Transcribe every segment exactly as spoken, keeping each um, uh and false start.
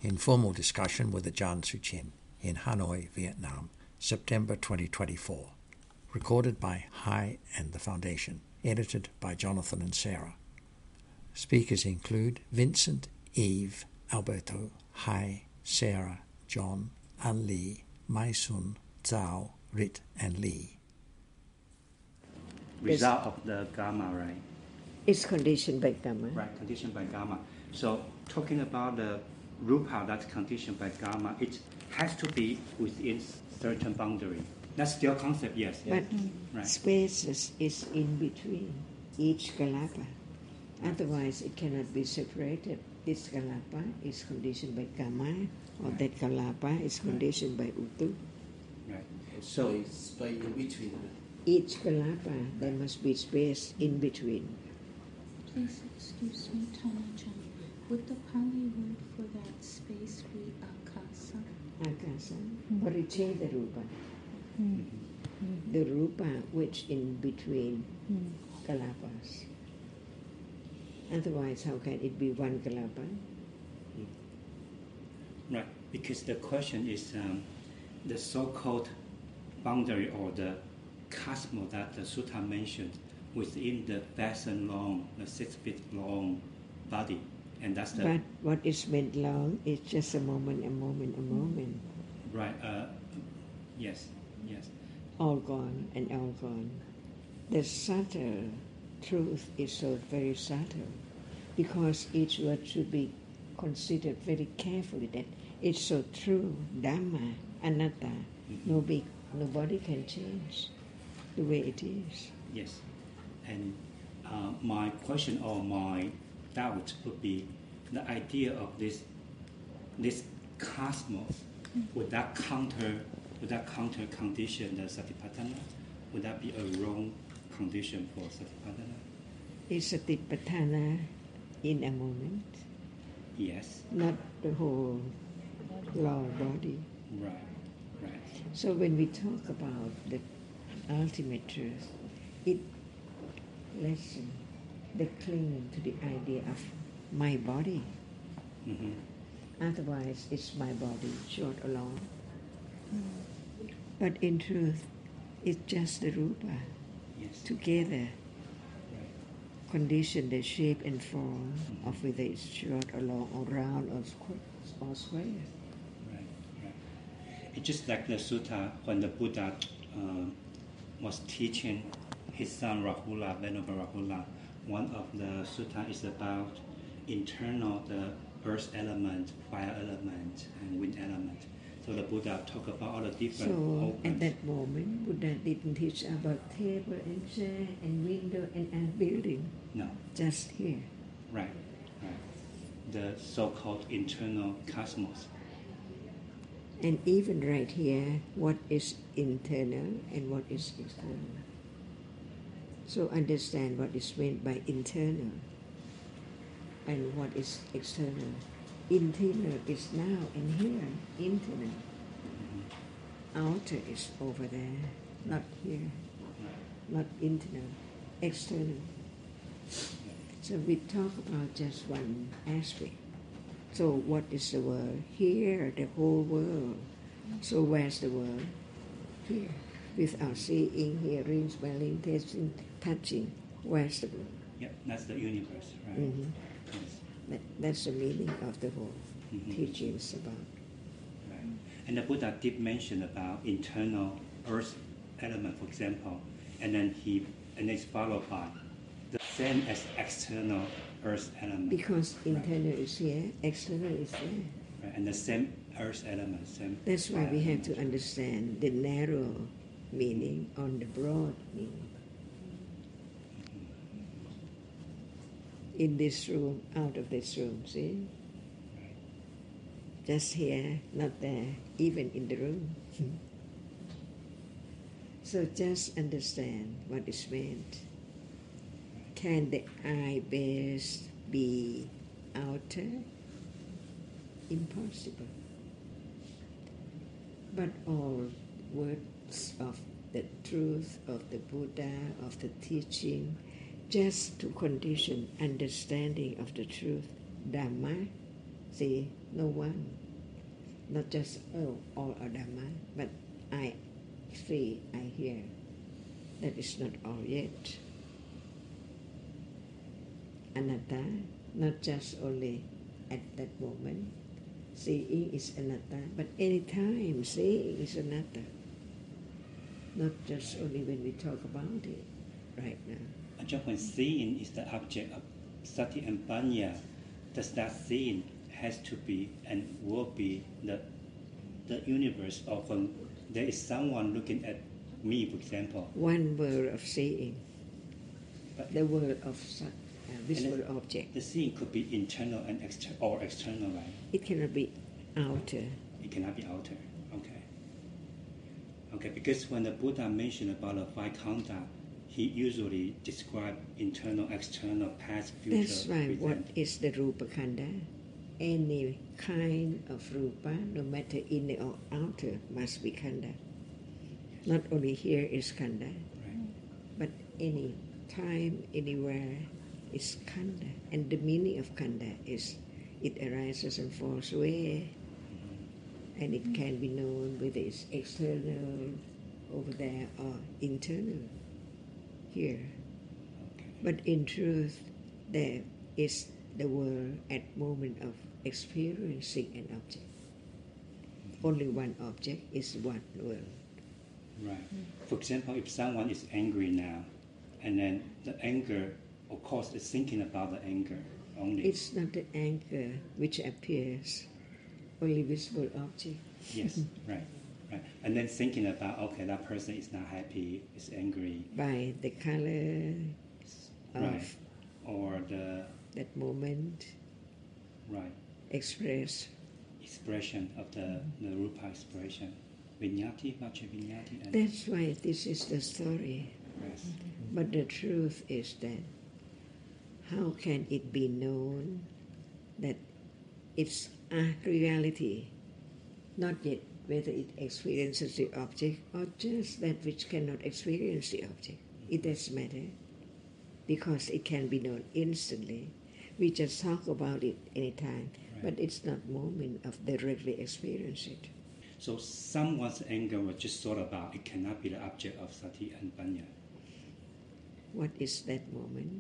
Informal discussion with Ajahn Suchin in Hanoi, Vietnam, September twenty twenty-four. Recorded by Hai and the Foundation. Edited by Jonathan and Sarah. Speakers include Vincent, Eve, Alberto, Hai, Sarah, John, An Lee, Mai Sun, Zhao, Rit, and Lee. Result of the gamma, right? It's conditioned by gamma. Right, conditioned by gamma. So talking about the rupa that's conditioned by gamma, it has to be within certain boundary. That's still concept, yes. But yes. Right. spaces is in between each kalapa. Otherwise, it cannot be separated. This kalapa is conditioned by gamma, or right. that kalapa is conditioned right. by utu. Right. So space in between. Each kalapa, there must be space in between. Please excuse me, Tanajan. Would the Pali word for that space be akasa? Akasa, mm-hmm. Paricheda rupa. Mm-hmm. The rupa which in between mm-hmm. kalapas. Otherwise, how can it be one kalapa? Right, because the question is um, the so-called boundary or the cosmos that the sutta mentioned within the basin long, the six feet long body. And that's the but what is meant long is just a moment, a moment, a moment. Right, uh, yes, yes. All gone and all gone. The subtle truth is so very subtle because each word should be considered very carefully that it's so true, Dhamma, Anatta. Mm-hmm. No big, nobody can change the way it is. Yes, and uh, my question or my doubt would be the idea of this this cosmos. Mm-hmm. Would that counter would that counter condition the Satipatthana? Would that be a wrong condition for Satipatthana? Is Satipatthana in a moment? Yes. Not the whole law body. Right, right. So when we talk about the ultimate truth, it lessens the clinging to the idea of my body. Mm-hmm. Otherwise, it's my body, short or long. Mm. But in truth, it's just the rupa. Yes. Together, right. Condition the shape and form mm-hmm. of whether it's short or long or round or square. Or square. Right, right. It's just like the sutta when the Buddha uh, was teaching his son Rahula, Venerable Rahula. One of the sutta is about internal, the earth element, fire element, and wind element. So the Buddha talked about all the different So organs. At that moment, Buddha didn't teach about table and chair and window and, and building. No. Just here. Right, right. The so-called internal cosmos. And even right here, what is internal and what is external. So understand what is meant by internal and what is external. Internal is now in here, internal. Mm-hmm. Outer is over there, not here, right. Not internal, external. So we talk about just one aspect. So what is the world? Here, the whole world. So where's the world? Here. Without seeing, hearing, smelling, tasting, touching. Where's the world? Yeah, that's the universe, right? Mm-hmm. Yes. That, that's the meaning of the whole mm-hmm. teachings about. Right. And the Buddha did mention about internal earth element, for example, and then he and it's followed by the same as external earth element. Because internal right. is here, external is there. Right. And the same earth element, same. That's why we have to understand the narrow meaning on the broad meaning. In this room, out of this room, see? Right. Just here, not there, even in the room. So just understand what is meant. Can the eye base be outer? Impossible. But all words of the truth of the Buddha, of the teaching, just to condition understanding of the truth, Dhamma, See, no one, not just oh, all are Dhamma, but I see, I hear. That is not all yet. Anatta, not just only at that moment. Seeing is anatta, but any time seeing is anatta. Not just only when we talk about it right now. And just when seeing is the object of sati and panya, does that seeing has to be and will be the the universe, or when there is someone looking at me, for example. One world of seeing, But the world of sat, uh, visible object. the seeing could be internal and exter- or external, right? It cannot be outer. It cannot be altered. Okay. Okay, because when the Buddha mentioned about the five khandha, he usually described internal, external, past, future. That's why present. what is the rupa khanda? Any kind of rupa, no matter inner or outer, must be khanda. Not only here is khanda, Right. but any time, anywhere is khanda. And the meaning of khanda is it arises and falls away, and it can be known whether it's external over there or internal here. Okay. But in truth, there is the world at moment of experiencing an object. Only one object is one world. Right. For example, if someone is angry now, and then the anger, of course, is thinking about the anger only. It's not the anger which appears, only visible object. Yes, right, right. And then thinking about, okay, that person is not happy, is angry, By the color of right, or the that moment right expressed. expression of the, the rupa expression, vinyati, vacha vinyati, and That's why this is the story. rest. But the truth is that how can it be known that it's a reality, not yet whether it experiences the object or just that which cannot experience the object? It doesn't matter, because it can be known instantly. We just talk about it anytime, Right. but it's not moment of directly experience it. So someone's anger was just thought about, it cannot be the object of sati and panya. What is that moment?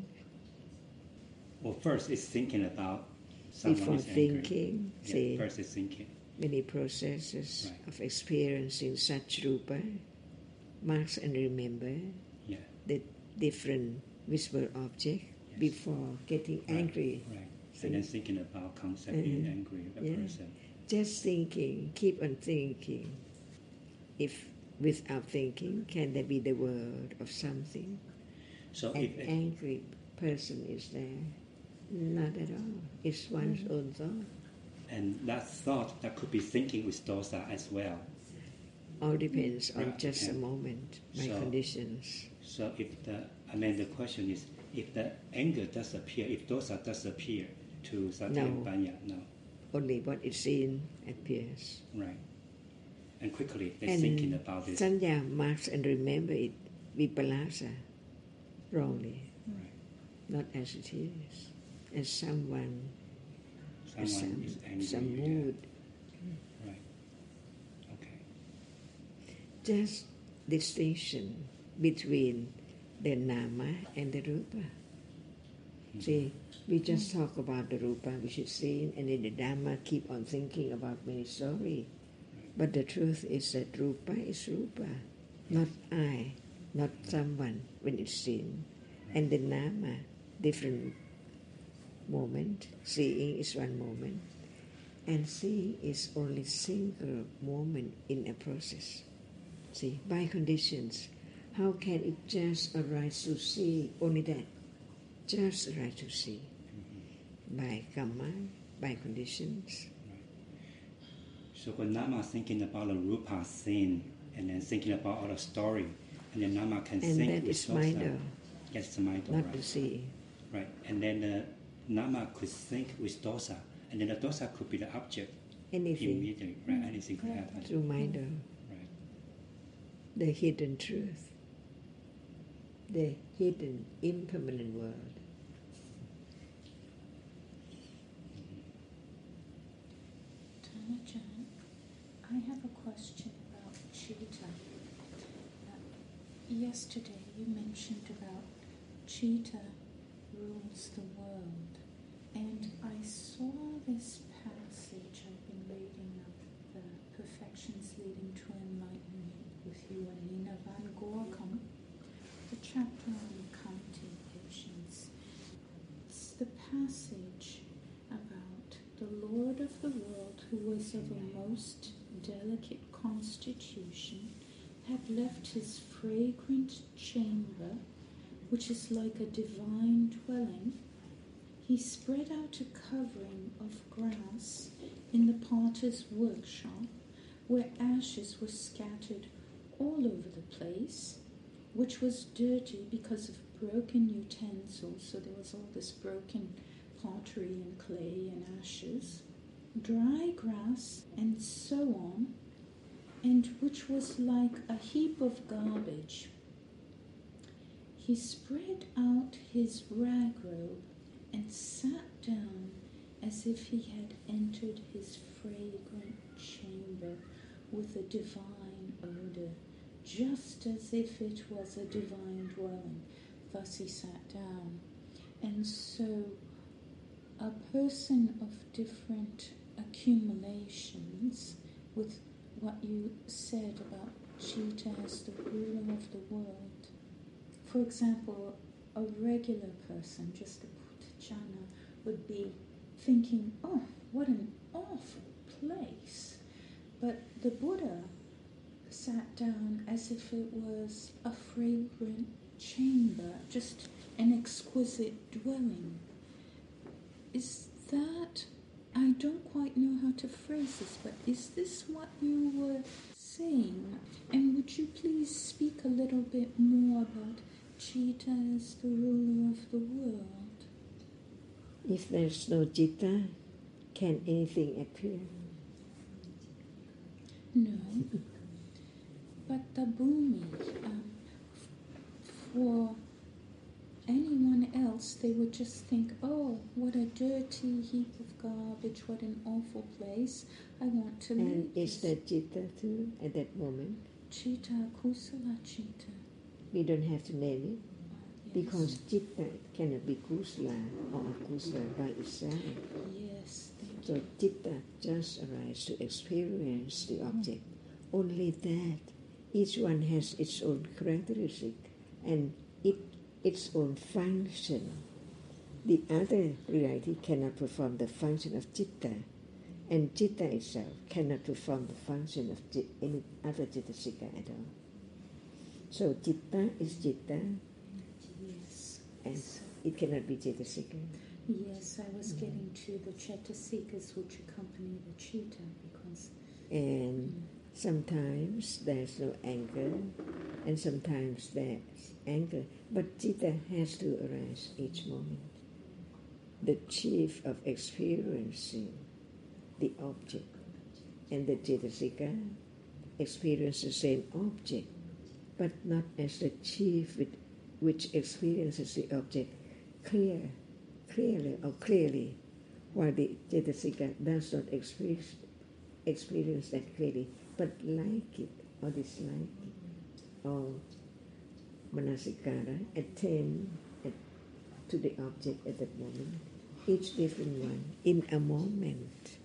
Well, first it's thinking about Before someone is angry. thinking, Yeah, see, first it's thinking. many processes Right. of experiencing such rupa, marks and remember Yeah. the different visible object Yes. before getting Right, angry. Right. See? And then thinking about concept being Mhm. angry with a Yeah. person. Just thinking, keep on thinking. If without thinking, can there be the word of something? So An if angry person is there? Not at all. It's one's own thought. and that thought, that could be thinking with dosa as well. All depends on Right, just a okay. moment, my So- conditions. So if the, I mean the question is, if the anger does appear, if dosa does appear to sati No. and panya, no, Only what is seen appears. right. And quickly they're And thinking about this. Sanya marks and remember it vipalasa wrongly, Right. not as it is, as someone, as Someone some, is angry. some yeah. mood. Right. Okay. Just distinction between the nama and the rupa. Mhm. See, we just talk about the rupa which is seen, and in the dhamma keep on thinking about many stories. But the truth is that rupa is rupa, not I, not someone when it's seen. And the nama, different moment. Seeing is one moment, and seeing is only single moment in a process. See, by conditions, how can it just arise to see? Only that, just arise to see. By karma, by conditions. So when Nama thinking about the rupa scene and then thinking about all the story, and then Nama can And think that with is dosa. mind, Yes, it's mind, not right. the seeing. Right. And then the Nama could think with dosa, and then the dosa could be the object Anything immediately, right? Anything could happen. through mind, Right. the hidden truth, the hidden impermanent world. Tanajan, I have a question about Chitta. Uh, yesterday you mentioned about Chitta rules the world, and I saw this passage I've been reading of the Perfections Leading to Enlightenment with you and Nina Van Gorkum, the chapter on counting patience. It's the passage about the Lord of the world, who was of a most delicate constitution, had left his fragrant chamber, which is like a divine dwelling. He spread out a covering of grass in the potter's workshop, where ashes were scattered all over the place, which was dirty because of broken utensils, so there was all this broken pottery and clay and ashes, dry grass, and so on, and which was like a heap of garbage. He spread out his rag robe and sat down as if he had entered his fragrant chamber with a divine odor, just as if it was a divine dwelling. Thus he sat down. And so a person of different accumulations, with what you said about Chitta as the ruler of the world. For example, a regular person, just a puthajjana, would be thinking, oh, what an awful place. But the Buddha sat down as if it was a fragrant chamber, just an exquisite dwelling. Is that, I don't quite know how to phrase this, but is this what you were saying? And would you please speak a little bit more about Chitta as the ruler of the world? If there's no Chitta, can anything appear? No. But the Bhumi, um, for anyone else, they would just think, oh, what a dirty heap of garbage, what an awful place, I want to leave. And is that Chitta too at that moment? Chitta, Kusala Chitta. We don't have to name it, Yes. because Chitta cannot be Kusala or Akusala by itself. Yes, thank So you. Chitta just arises to experience the object. Only that. Each one has its own characteristic and it its own function. The other reality cannot perform the function of Chitta, and Chitta itself cannot perform the function of chi- any other Chittasika at all. So Chitta is Chitta, Yes. and So, it cannot be Chittasika. yes, I was getting to the Chetasikas which accompany the Chitta, because And sometimes there's no anger, and sometimes there's anger. But Chitta has to arise each moment. The chief of experiencing the object, and the Chittasika experience the same object, but not as the chief with, which experiences the object clear, clearly or clearly, while the Chittasika does not experience, experience that clearly, but like it or dislike it, or manasikara, attend at, to the object at that moment, each different one, in a moment,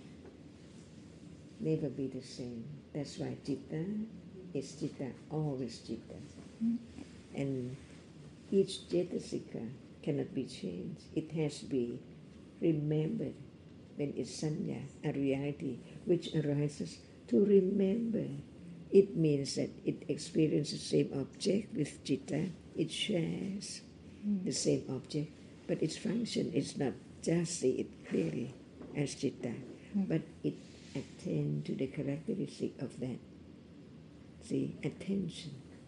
never be the same. That's why Chitta is Chitta, always Chitta. And each Cetasika cannot be changed. It has to be remembered when it's sanya, a reality which arises to remember. It means that it experiences the same object with Chitta. It shares mm. the same object, but its function is not just see it clearly as Chitta, mm. but it attends to the characteristic of that. See, attention.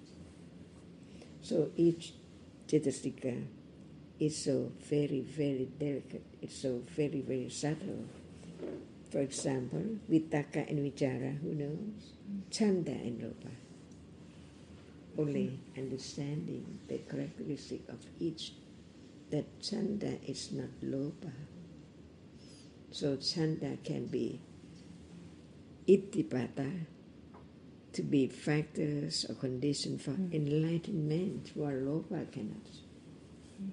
So each Cetasika is so very, very delicate. It's so very, very subtle. For example, Vitakka and Vichara, who knows? Chanda and Lopa. Only understanding the characteristic of each, that Chanda is not Lopa. So Chanda can be ittipata, to be factors or conditions for mm. enlightenment, while lopa cannot. Mm.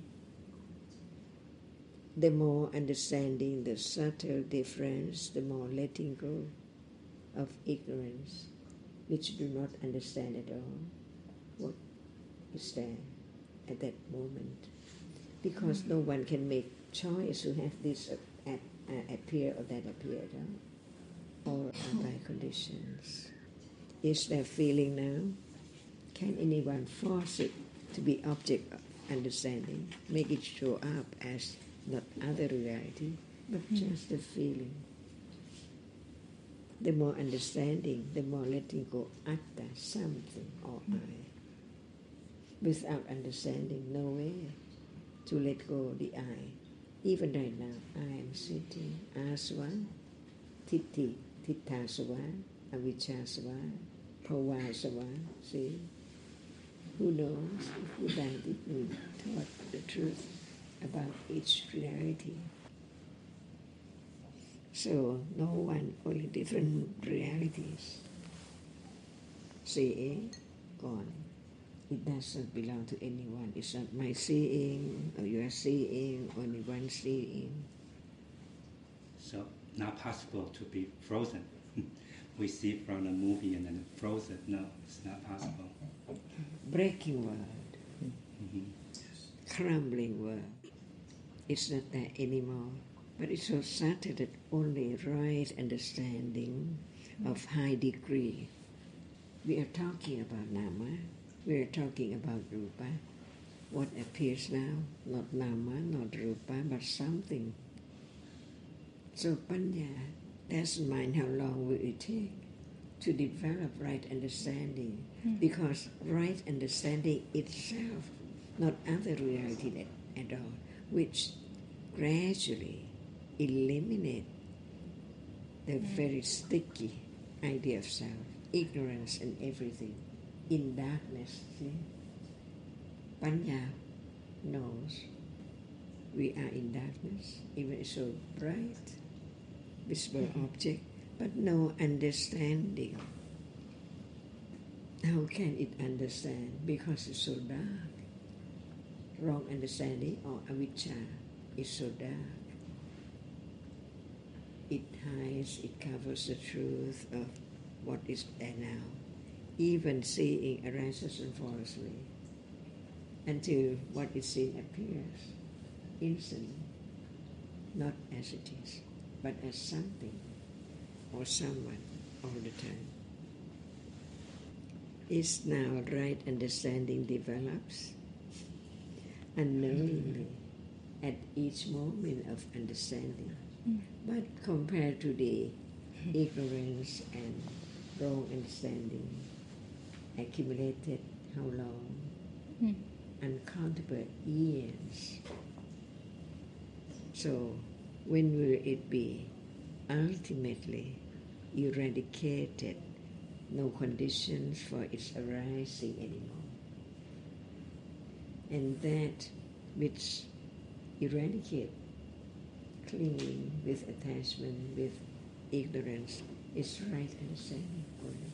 The more understanding the subtle difference, the more letting go of ignorance, which do not understand at all what is there at that moment. Because mm. no one can make choice to have this uh, uh, appear or that appear at all, or by conditions. Is there feeling now? Can anyone force it to be object of understanding, make it show up as not other reality, but mm. just a feeling? The more understanding, the more letting go atta, something or mm. I. Without understanding, no way to let go the I. Even right now, I am sitting, aswa, titi, tittasava, avijjasava, bhavasava. See, who knows if Buddha didn't taught the truth about each reality? So no one, only different realities. Seeing, gone. It does not belong to anyone. It's not my seeing, or you are seeing, only one seeing. So not possible to be frozen. We see from the movie and then frozen. No, it's not possible. Breaking world, mm-hmm. Crumbling world. It's not there anymore. But it's so certain that only right understanding of high degree. We are talking about nama. We are talking about rupa. What appears now, not nama, not rupa, but something. So panya doesn't mind how long will it take to develop right understanding, mm. because right understanding itself, not other reality at, at all, which gradually eliminate the mm. very sticky idea of self, ignorance and everything. In darkness, see? Panya knows we are in darkness, even it's so bright, visible mm-hmm. object, but no understanding. How can it understand? Because it's so dark. Wrong understanding or avijja is so dark. It hides, it covers the truth of what is there now. Even seeing arises and falls away until what is seen appears instantly, not as it is, but as something or someone all the time. Is now right understanding develops unknowingly at each moment of understanding, mm. but compared to the ignorance and wrong understanding, accumulated how long? Mm. Uncountable years. So when will it be ultimately eradicated? No conditions for its arising anymore. And that which eradicate clinging with attachment, with ignorance, is right understanding only.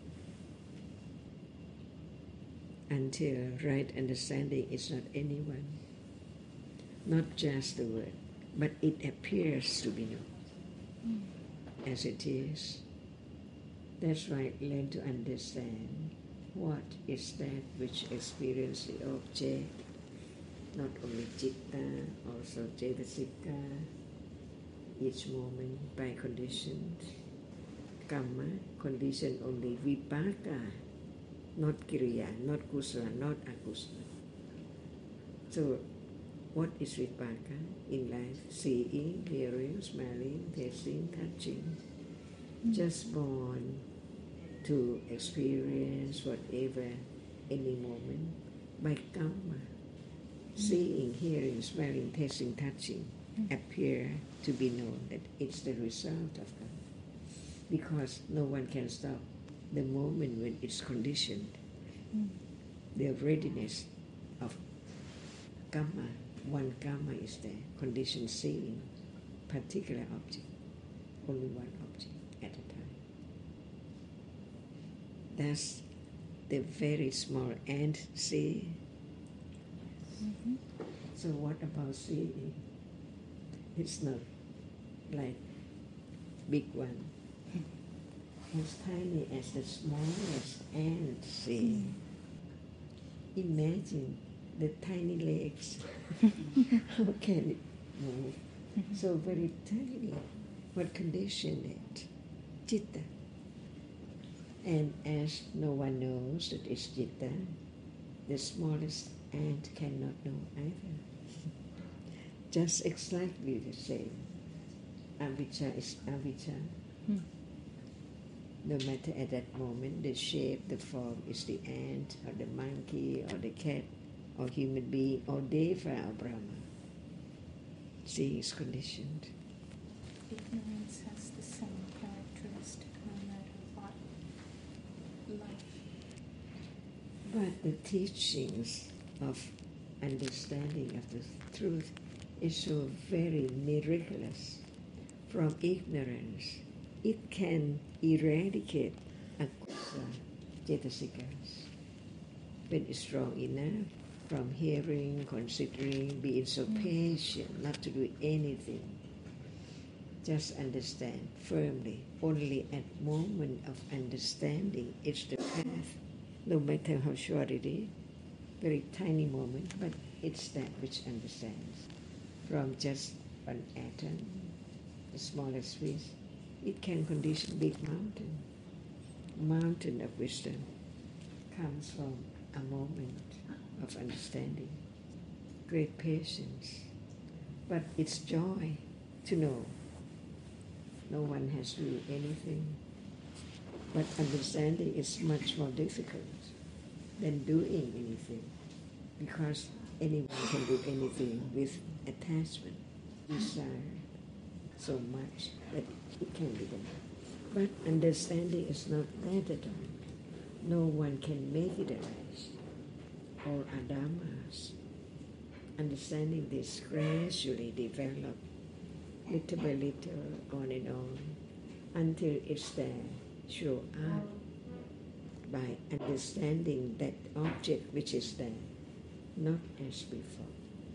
Until right understanding is not anyone, not just the word, but it appears to be known mm. as it is. That's why learn to understand what is that which experiences the object, not only citta, also cetasika, each moment by conditions. Kamma, condition only. Vipaka, not kiriya, not kusala, not akusala. So, what is vipaka in life? Seeing, hearing, smelling, tasting, touching. Mm. Just born to experience whatever, any moment, by kamma. Mm. Seeing, hearing, smelling, tasting, touching mm. appear to be known that it's the result of kamma. Because no one can stop the moment when it's conditioned. Mm. The readiness of kamma, one kamma is there, conditioned seeing particular object, only one object at a time. Does the very small ant see? Mm-hmm. So what about seeing? It's not like big one. As tiny as the smallest ant see. Imagine the tiny legs. How can it move? So very tiny. What condition it? Citta. And as no one knows that it's citta, the smallest ant cannot know either. Just exactly the same. Avijja is avijja. Mm. No matter at that moment, the shape, the form is the ant or the monkey or the cat or human being or Deva or Brahma. Seeing is conditioned. Ignorance has the same characteristic no matter what life. But the teachings of understanding of the truth is so very miraculous. From ignorance, it can eradicate akusa cetasikas. When it's strong enough, from hearing, considering, being so patient, not to do anything. Just understand firmly. Only at moment of understanding it's the path, no matter how short it is. Very tiny moment, but it's that which understands. From just an atom, the smallest fish, it can condition big mountain. Mountain of wisdom comes from a moment of understanding, great patience. But it's joy to know. No one has to do anything. But understanding is much more difficult than doing anything, because anyone can do anything with attachment, desire, so much that it can be done. But understanding is not that at all. No one can make it arise. All are dhammas. Understanding this gradually develop, little by little, on and on, until it's there, show up by understanding that object which is there, not as before.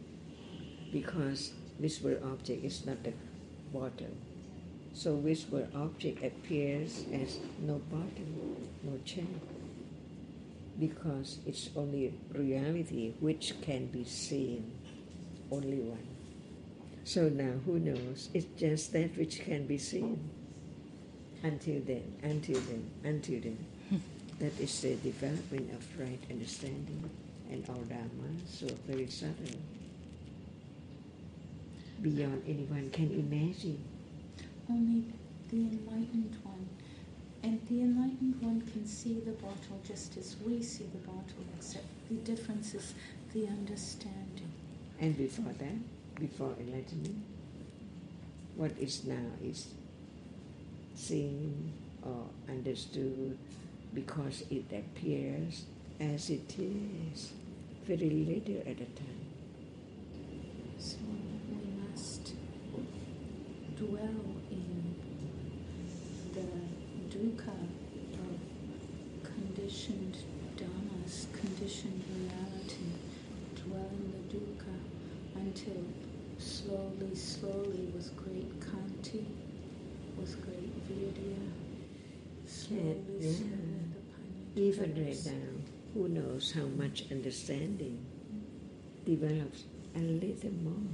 Because visible object is not the bottom. So visible object appears as no bottom, no chair. Because it's only reality which can be seen, only one. So now who knows? It's just that which can be seen. Until then, until then, until then. That is the development of right understanding and all Dhamma, so very subtle. Beyond anyone can imagine. Only the enlightened one. And the enlightened one can see the bottle just as we see the bottle, except the difference is the understanding. And before that, before enlightenment, what is now is seen or understood because it appears as it is, very little at a time. So we must dwell in the dukkha of conditioned dhammas, conditioned reality, dwell in the dukkha until slowly, slowly, with great kanti, with great virya, slowly, Yeah. slowly, the Even panya right now, who knows how much understanding develops a little more.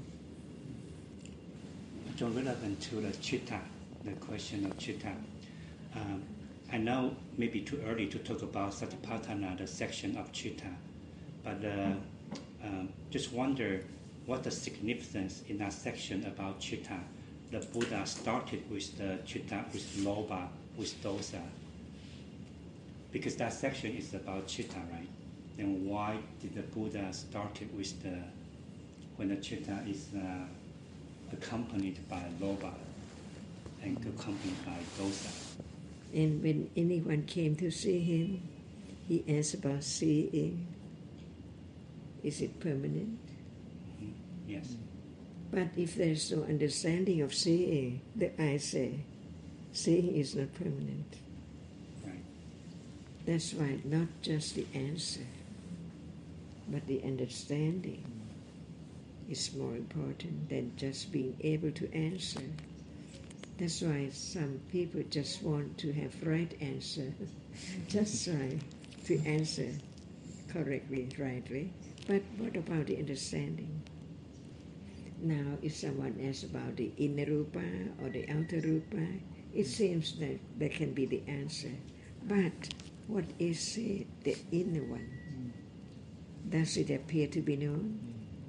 So relevant to the citta, the question of citta. Um, I know maybe too early to talk about Satipatthana, the section of citta, but uh, um, just wonder what the significance in that section about citta. The Buddha started with the citta, with lobha, with dosa, because that section is about citta, right? Then why did the Buddha started with the, when the citta is uh, accompanied by lobha and accompanied by dosa? And when anyone came to see him, he asked about seeing. Is it permanent? Mm-hmm. Yes. But if there's no understanding of seeing, the eye say, seeing is not permanent. Right. That's why not just the answer, but the understanding is more important than just being able to answer. That's why some people just want to have right answer, just try to answer correctly, rightly. But what about the understanding? Now, if someone asks about the inner rupa or the outer rupa, it seems that there can be the answer. But what is it, the inner one? Does it appear to be known?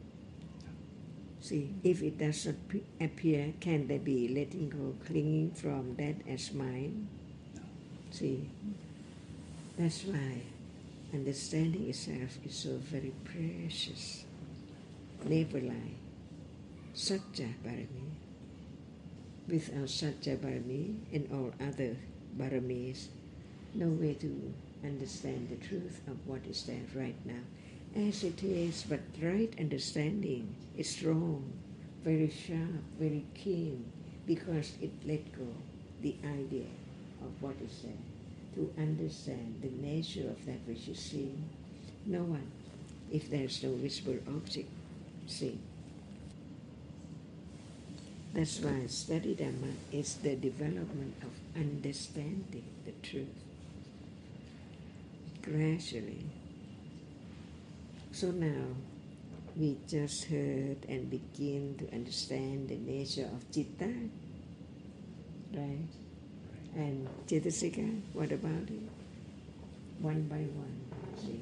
See, if it does not appear, can there be letting go, clinging from that as mine? See, that's why understanding itself is so very precious. Never lie. Satya Barami. Without Satya Barami and all other Baramis, no way to understand the truth of what is there right now. As it is, but right understanding is strong, very sharp, very keen, because it let go the idea of what is there. To understand the nature of that which is seen, no one, if there is no visible object, seen. That's why study Dhamma is the development of understanding the truth. Gradually. So now, we just heard and begin to understand the nature of Citta, right? And Cetasika, what about it? One by one, see?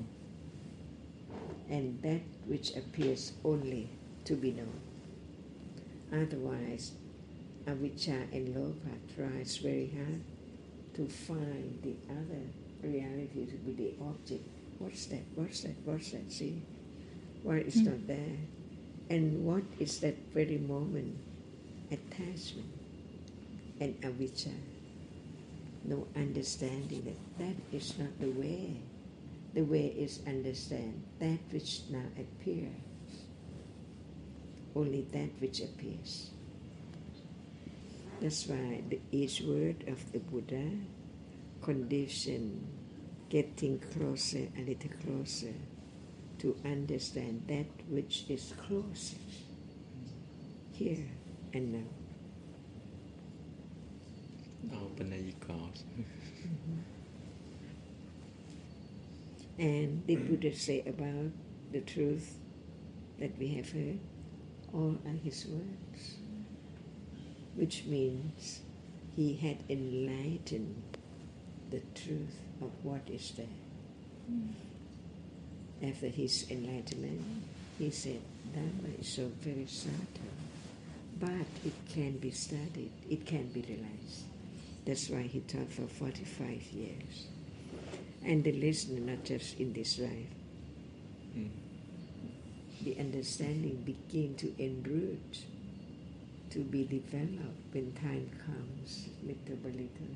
And that which appears only to be known. Otherwise, avijja and lopa tries very hard to find the other reality to be the object. What's that? What's that? What's that? See? Why it's mm. not there? And what is that very moment? Attachment and avijja. No understanding that that is not the way. The way is understand that which now appears. Only that which appears. That's why the, each word of the Buddha condition getting closer, a little closer, to understand that which is closest, here and now. Mm-hmm. And the Buddha say about the truth that we have heard, all are his words, which means he had enlightened the truth of what is there. Mm. After his enlightenment, he said, Dhamma is so very subtle, but it can be studied, it can be realized. That's why he taught for forty-five years. And the listener, not just in this life, mm. the understanding begin to enroot, to be developed when time comes, little by little.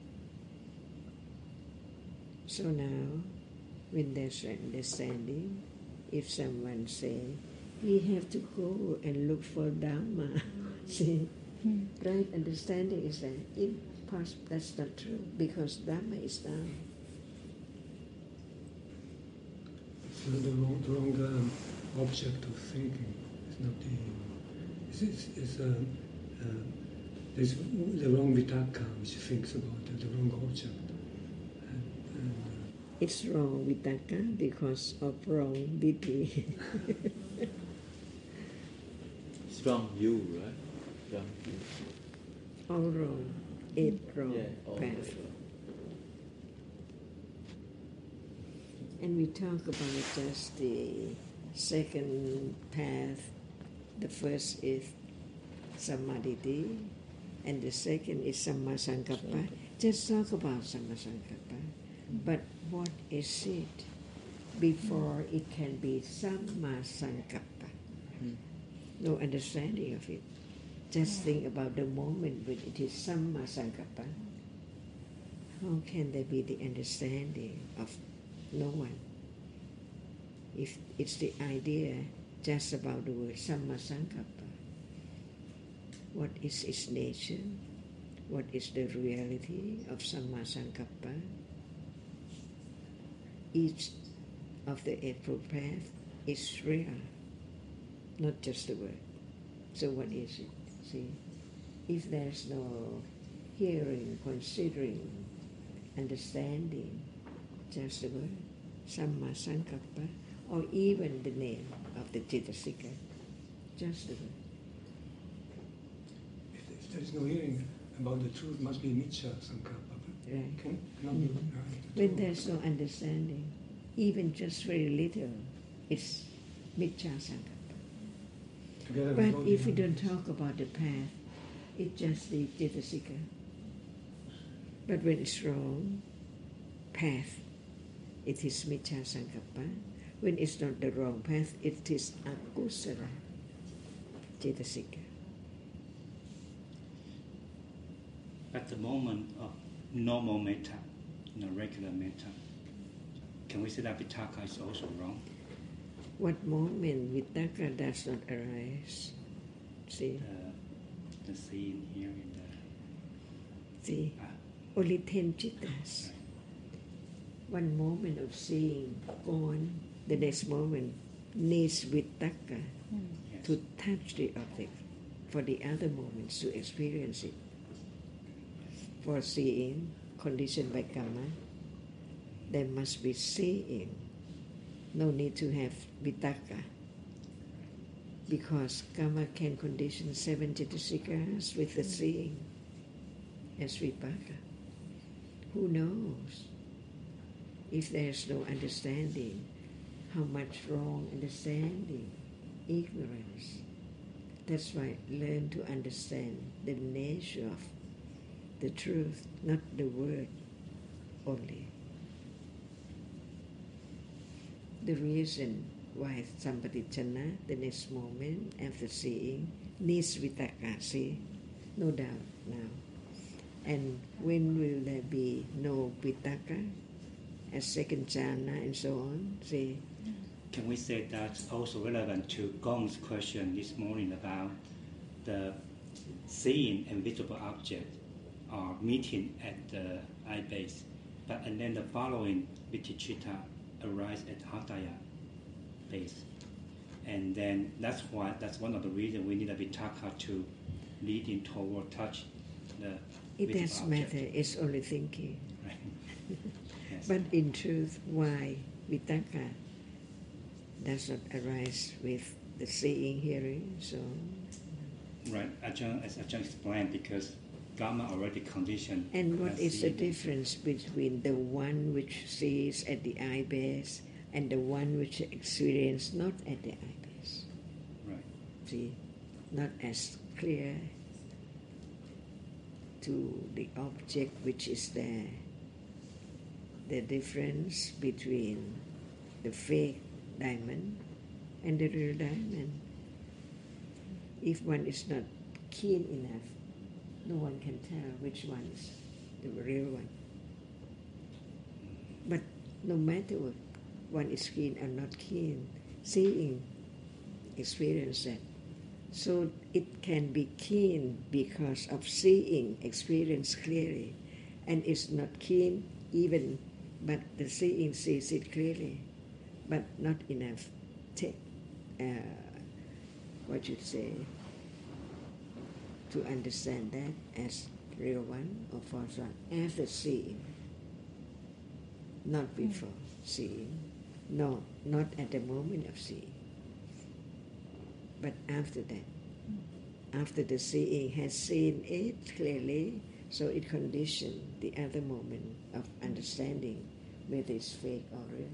So now, when there's understanding, if someone say, we have to go and look for Dhamma, see, mm. right understanding is that impossible. That's not true, because Dhamma is Dhamma. So the wrong, the wrong um, object of thinking is not the. It's, it's, it's uh, uh, there's the wrong vitaka which thinks about the, the wrong object. And, and, uh, it's wrong vitaka because of wrong ditti. It's wrong you, right? Wrong you. All wrong. Eight wrong yeah, all path. Wrong. And we talk about just the second path. The first is samadhi, and the second is sammasankappa. Just talk about sammasankappa. But what is it before it can be sammasankappa? No understanding of it. Just think about the moment when it is sammasankappa. How can there be the understanding of no one? If it's the idea just about the word sammasankappa, what is its nature? What is the reality of sammasankappa? each of the Eightfold Path is real, not just the word. So what is it? See, if there's no hearing, considering, understanding, just the word, Samma Sankappa, or even the name of the Citasika, just the word. If, if there is no hearing about the truth, must be Miccha Sankappa. Right. Can, cannot be Mm. right. When there's no understanding, even just very little, it's Miccha Sankappa. Together with But all if the we don't others. talk about the path, it's just the Citasika. But when it's wrong, path, it is Miccha Sankappa. When it's not the wrong path, it is Akusala Citasika. At the moment of normal metta, you know, regular metta, can we say that Vitakka is also wrong? What moment Vitakka does not arise? See, The, the seeing, hearing, the see, ah, only ten chittas. One moment of seeing gone, the next moment needs Vitakka yes. to touch the object, for the other moments to experience it. For seeing, conditioned by karma, there must be seeing. No need to have Vitakka, because karma can condition seven Citasikas with the seeing as Vipaka. Who knows? If there's no understanding, how much wrong understanding, ignorance. That's why learn to understand the nature of the truth, not the word only. The reason why somebody chana the next moment after seeing needs Vitakka, see, no doubt now. And when will there be no Vitakka? A second jhana and so on, see. Can we say that's also relevant to Gong's question this morning about the seeing and visible object are meeting at the eye base, but and then the following Viticcitta arise at Hataya base, and then that's why that's one of the reasons we need a Vitakka to lead in toward touch the It visible doesn't object. matter, it's only thinking. Right. Yes. But in truth, why Vitakka does not arise with the seeing, hearing, so Right, Ajahn, as Ajahn explained, because Karma already conditioned. and what as is the seeing. difference between the one which sees at the eye base and the one which experiences not at the eye base? Right. See, not as clear to the object which is there. The difference between the fake diamond and the real diamond. If one is not keen enough, no one can tell which one is the real one. But no matter what, one is keen or not keen, seeing, experience that. So it can be keen because of seeing, experience clearly, and is not keen even, but the seeing sees it clearly, but not enough. Take, uh, what you say, to understand that as real one or false one after seeing, not before seeing, no, not at the moment of seeing, but after that, after the seeing has seen it clearly, so it conditioned the other moment of understanding whether it's fake or real.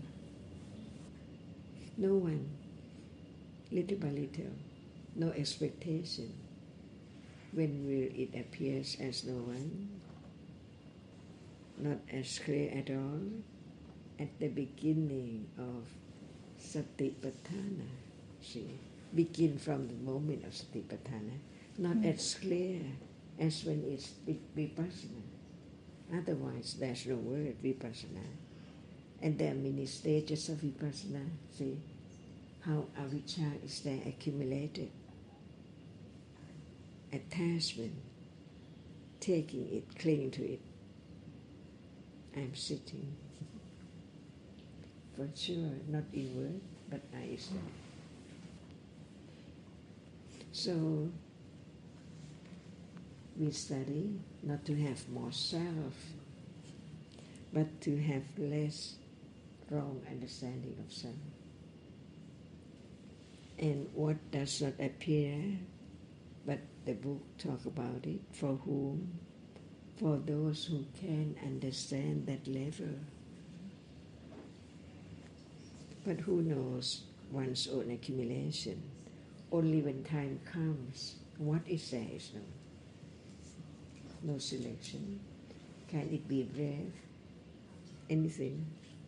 No one, little by little, no expectation. When will it appears as no one, not as clear at all, at the beginning of Satipatthana, see, begin from the moment of Satipatthana, not mm. as clear as when it's Vipassana. Otherwise, there's no word Vipassana. And there are many stages of Vipassana, see, how avijja is there accumulated. Attachment, taking it, clinging to it. I'm sitting. for sure, not in word, but I is there. So we study not to have more self, but to have less wrong understanding of self. And what does not appear, but the book talk about it, for whom? For those who can understand that level. But who knows one's own accumulation? Only when time comes, what is there is known. No selection. Can it be breath? Anything?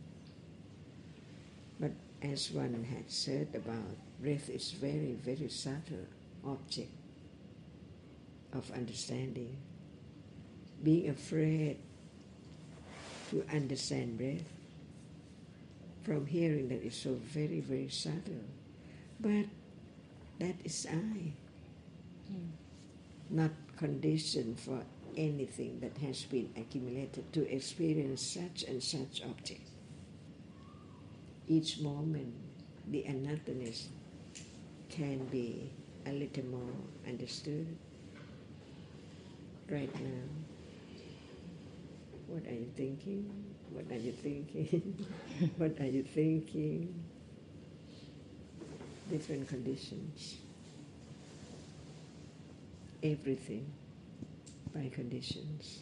But as one had said about, breath is very, very subtle object of understanding. Being afraid to understand breath from hearing that is so very, very subtle. But that is I, mm. not conditioned for anything that has been accumulated to experience such and such object. Each moment, the another's can be a little more understood. Right now, what are you thinking? What are you thinking? What are you thinking? Different conditions. Everything by conditions.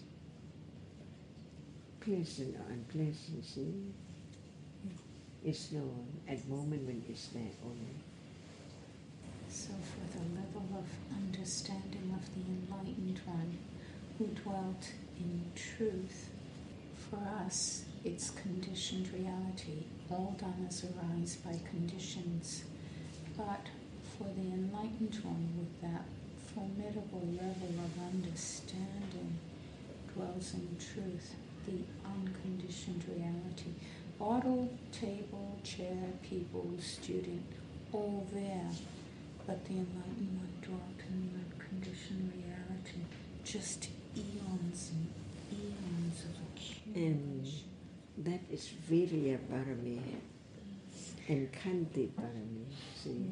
Pleasant or unpleasant, see? It's known at the moment when it's there only. So for the level of understanding of the enlightened one who dwelt in truth, for us it's conditioned reality. All dhammas arise by conditions. But for the enlightened one with that formidable level of understanding dwells in truth, the unconditioned reality. Bottle, table, chair, people, student, all there. But the enlightened one dwelt in the unconditioned reality. Just eons and eons of accumulation. And that is Virya Parami and Khanti Parami. See?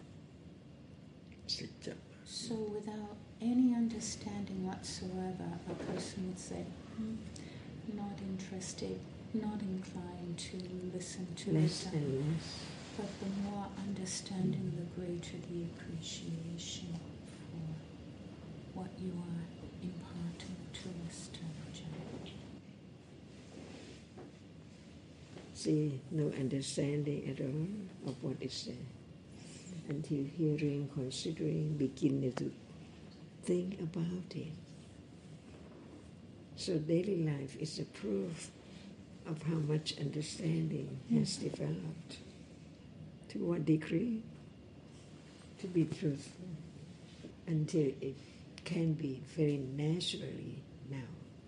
Sitya. So without any understanding whatsoever, a person would say, hmm, not interested, not inclined to listen to Less it. and less. But the more understanding, the greater the appreciation for what you are imparting to us, Tanajan. See, no understanding at all of what is there. Until hearing, considering, beginning to think about it. So daily life is a proof of how much understanding has developed. To what degree? To be truthful. Until it can be very naturally now.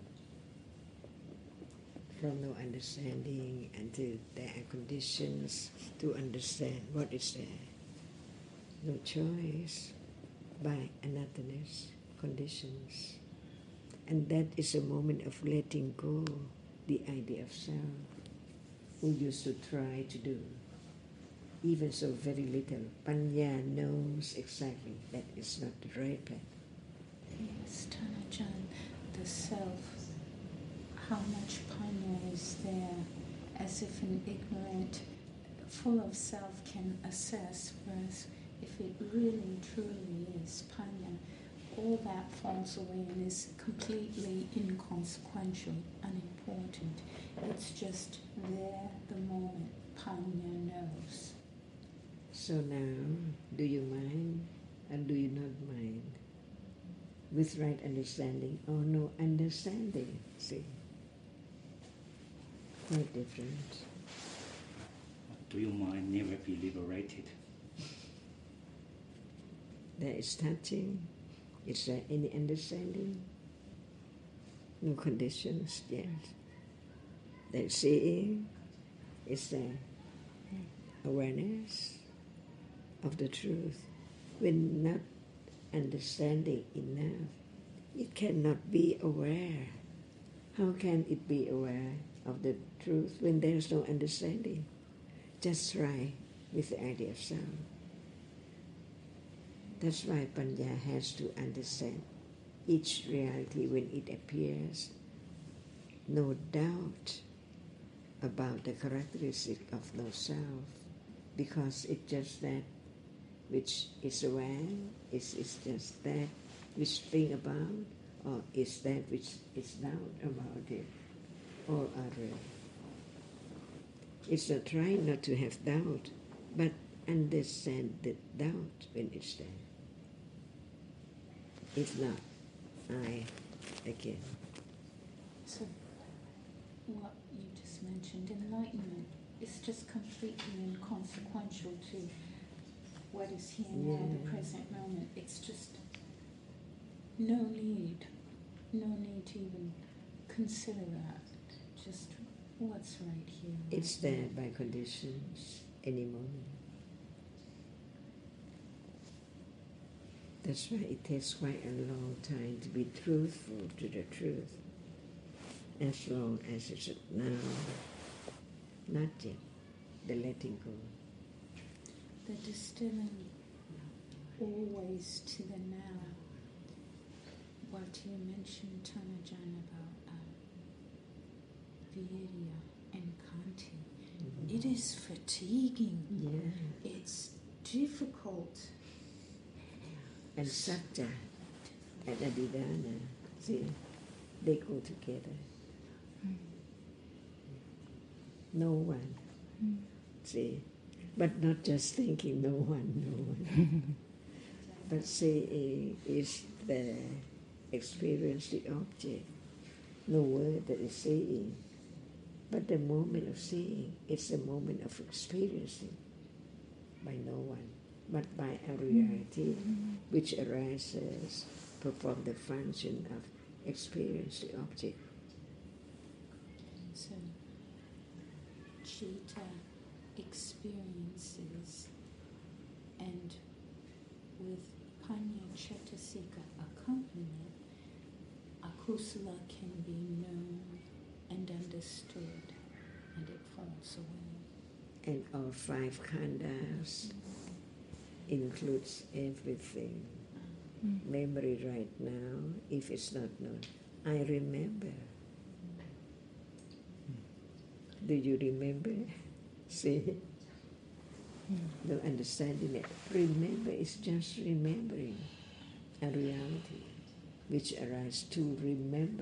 From no understanding until there are conditions to understand what is there. No choice by anotherness, conditions. And that is a moment of letting go the idea of self, we used to try to do. Even so very little, Panya knows exactly that is not the right path. Yes, Tanajan, the self, how much Panya is there, as if an ignorant, full of self can assess, whereas if it really truly is Panya, all that falls away and is completely inconsequential, unimportant. It's just there the moment Panya knows. So now, do you mind and do you not mind? With right understanding or no understanding, see? Quite different. Do your mind never be liberated? There is touching. Is there any understanding? No conditions yet. There is seeing. Is there awareness of the truth? When not understanding enough, it cannot be aware. How can it be aware of the truth when there is no understanding? just right with the idea of sound. That's why Panya has to understand each reality when it appears, no doubt about the characteristic of no self, because it's just that which is aware, is is just that which think about, or is that which is doubt about it, all are real. It's not trying not to have doubt, but understand the doubt when it's there. If not, I again. So, what you just mentioned, enlightenment, is just completely inconsequential to what is here now, Yeah. the present moment. It's just no need, no need to even consider that. Just what's right here. It's there by conditions, any moment. That's why it takes quite a long time to be truthful to the truth. As long as it's now, not yet, the letting go. The distilling always to the now. What you mentioned, Tanajan, about uh, Virya and Kanti. Mm-hmm. It is fatiguing. Yeah. It's difficult. And Satya and Adidana, see, they go together. No one, see, but not just thinking no one, no one. But see, is the experience the object, no word that is saying, but the moment of seeing, it's a moment of experiencing by no one, but by a reality which arises, perform the function of experience the object. So, Chitta experiences, and with Panya Cetasika accompaniment, akusala can be known and understood, and it falls away. And all five khandas includes everything. Memory right now, if it's not known, I remember. Do you remember? See? No understanding it. Remember is just remembering a reality which arises to remember.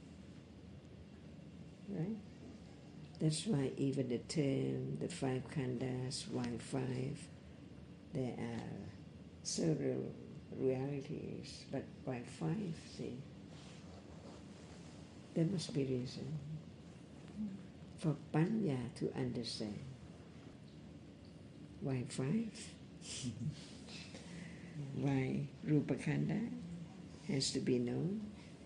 Right? That's why even the term, the five khandas, why five, there are several realities, but why five, see? There must be reason for Panya to understand. Why five? Why Rupa Khanda has to be known?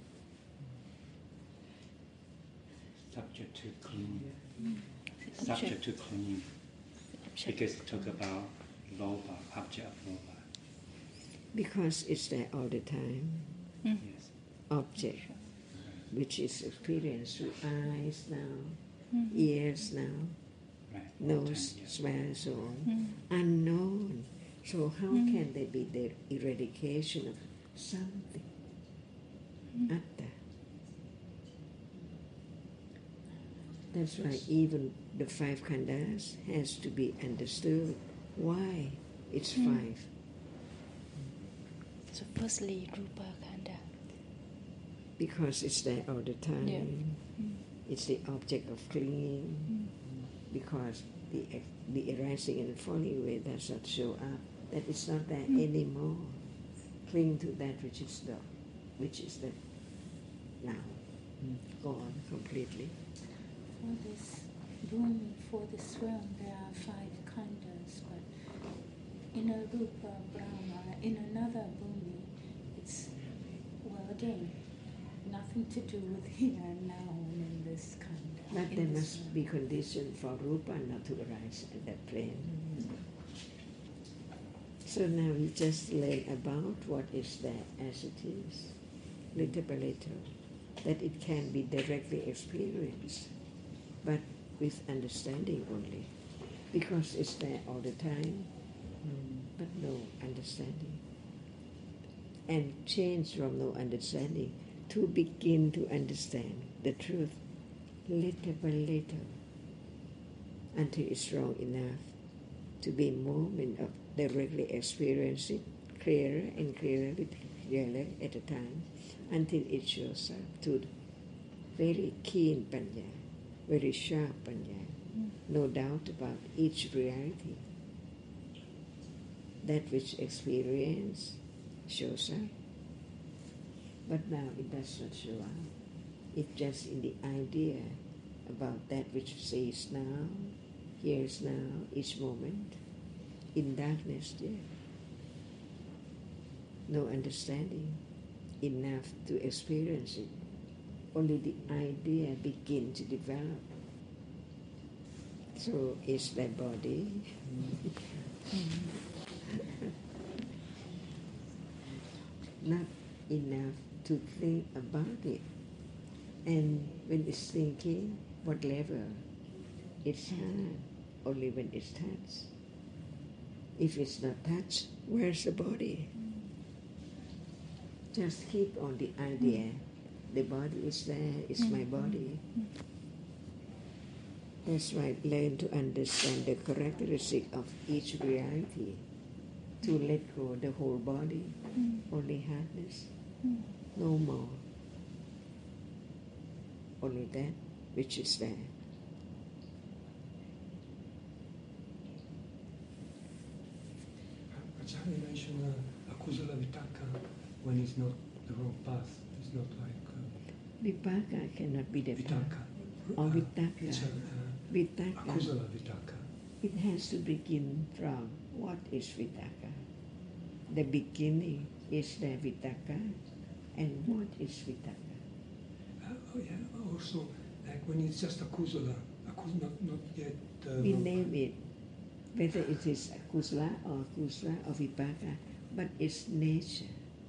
Subject to clinging. Subject to clinging. Because it talk about loba, object of loba. Because it's there all the time. Yes. Object, which is experienced through eyes now, ears now, Right. All the nose, time, yes. smell, so on. Unknown. So how can there be the eradication of something? Atta. That's why even the five khandas has to be understood. Why it's five? So firstly, Rupa Khanda. Because it's there all the time. Yeah. It's the object of clinging. Because the the arising and the falling away does not show up. That it's not there anymore. Cling to that which is the, which is the now. Gone completely. For this bhumi, for this realm, there are five khandas, but in a Rupa Brahma, in another bhumi, it's, well, again, nothing to do with here and now and in this khanda. But in there this must realm. be condition for Rupa not to arise at that plane. So now we just learn about what is there as it is, little by little, that it can be directly experienced, but with understanding only. because it's there all the time, but no understanding. And change from no understanding to begin to understand the truth little by little until it's strong enough to be a moment of directly experience it clearer and clearer, clearer at a time until it shows up to very keen panya, very sharp panya, no doubt about each reality. That which experience shows up, but now it does not show up. It's just in the idea about that which sees now, hears now, each moment, in darkness there. No understanding enough to experience it. Only the idea begins to develop. So is the body. Not enough to think about it. And when it's thinking, what level? It's hard, only when it's touched. If it's not touched, where's the body? Just keep on the idea. The body is there, it's my body. That's why learn to understand the characteristic of each reality. To let go the whole body, only hardness, no more. Only that which is there. Acharya mentioned uh, akusala vitaka when it's not the wrong path. It's not like uh, Vipaka cannot be the vitaka. path. Or Uh, vitaka. It's a, uh, Vitaka. akusala vitaka. It has to begin from what is vitaka. The beginning is the vitaka, and what is vitaka? Uh, oh yeah. Also, like when it's just akusala, akus not not yet. Uh, We wrong name path. it, whether it is akusala or kusala or vipaka, but its nature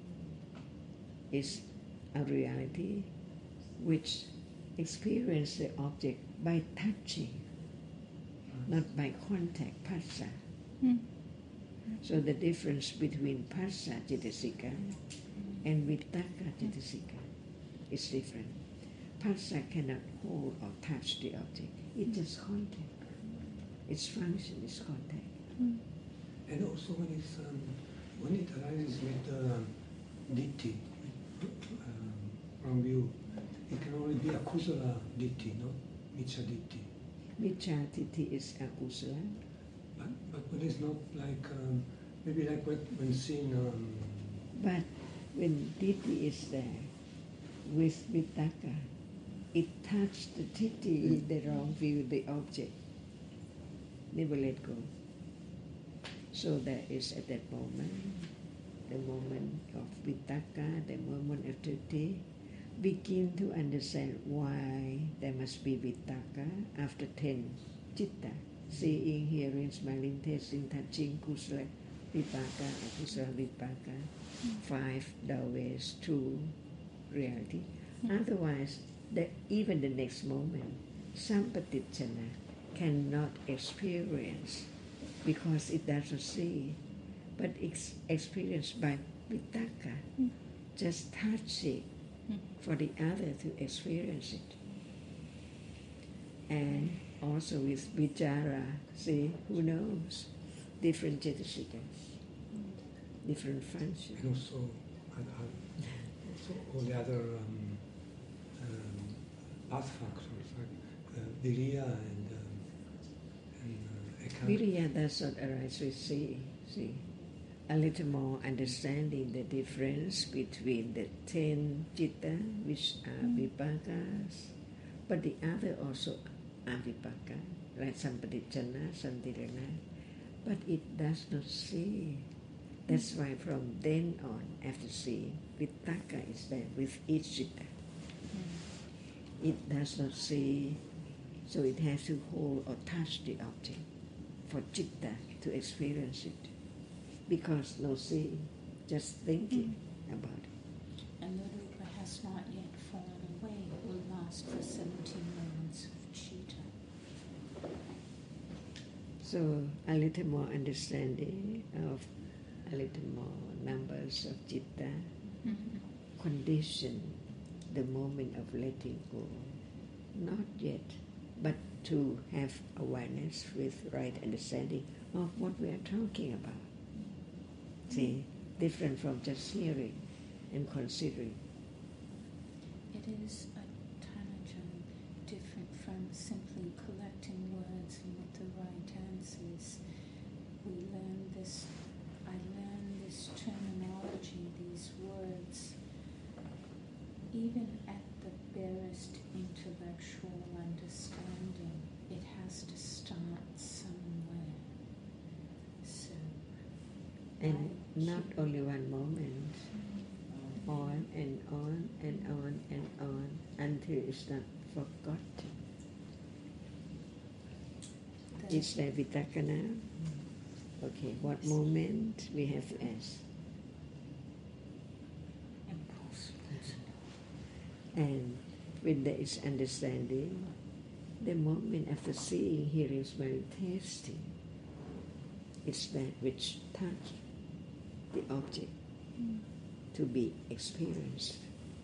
is a reality which experiences the object by touching, not by contact, phassa. So the difference between phassa citasika and vitaka citasika is different. Phassa cannot hold or touch the object. It just contact. Its function is contact. And also when it's um, when it arises with um, ditti, with um, wrong view, it can only be akusala ditti, not miccha ditti. Michatiti is akusala. But but when it's not like um, maybe like when, when seeing um, But when titi is there with vitaka, it touched the titi in the wrong view, the object. Never let go. So there is at that moment, the moment of vitaka, the moment of titi, begin to understand why there must be vitaka after ten citta, seeing, hearing, smelling, tasting, touching, kusala, vipaka, akusala, vipaka, five doorways to reality. Otherwise, the, even the next moment, sampatitjana cannot experience because it doesn't see, but it's experienced by vitaka, just touching for the other to experience it. And also with vichara, see, who knows? Different cetasikas, different functions. and also, uh, uh, also all the other um, um, path factors like uh, viriya and um, and uh, ekara. Viriya does not arise with seeing, see. A little more understanding the difference between the ten citta, which are vipakas, but the other also are vipaka, like sampatitjana, santirana, but it does not see. That's why from then on, after seeing, vitaka is there with each citta. It does not see, so it has to hold or touch the object for citta to experience it. Because no seeing, just thinking about it. And the rupa has not yet fallen away. It will last for seventeen moments of chitta. So a little more understanding of a little more numbers of citta, Mm-hmm. condition the moment of letting go. Not yet, but to have awareness with right understanding of what we are talking about. See, different from just hearing and considering. It is a tanajan different from simply collecting words and with the right answers. We learn this, I learn this terminology, these words, even at the barest intellectual understanding. It has to start somewhere. So, And I not keep- only one moment, on and on and on and on until it's not forgotten. the- Is there vitaka now? Okay, what moment we have to ask? And when there is understanding, the moment after seeing, hearing, smelling, tasting, it's that which touch the object to be experienced.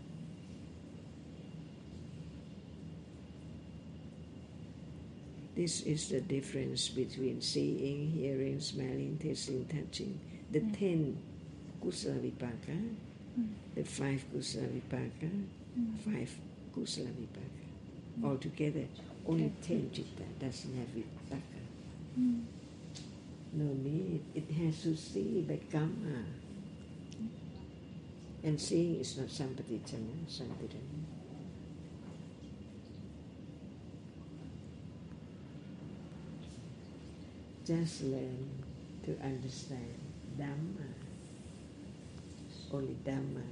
This is the difference between seeing, hearing, smelling, tasting, touching. The Mm. ten kusala vipaka, Mm. the five kusala vipaka, Mm. five kusala vipaka. Mm. Altogether, only Okay. ten citta doesn't have vipaka. Mm. No need. It has to see the karma. And seeing is not sampatitana, sampidana. Just learn to understand Dhamma. Only Dhamma.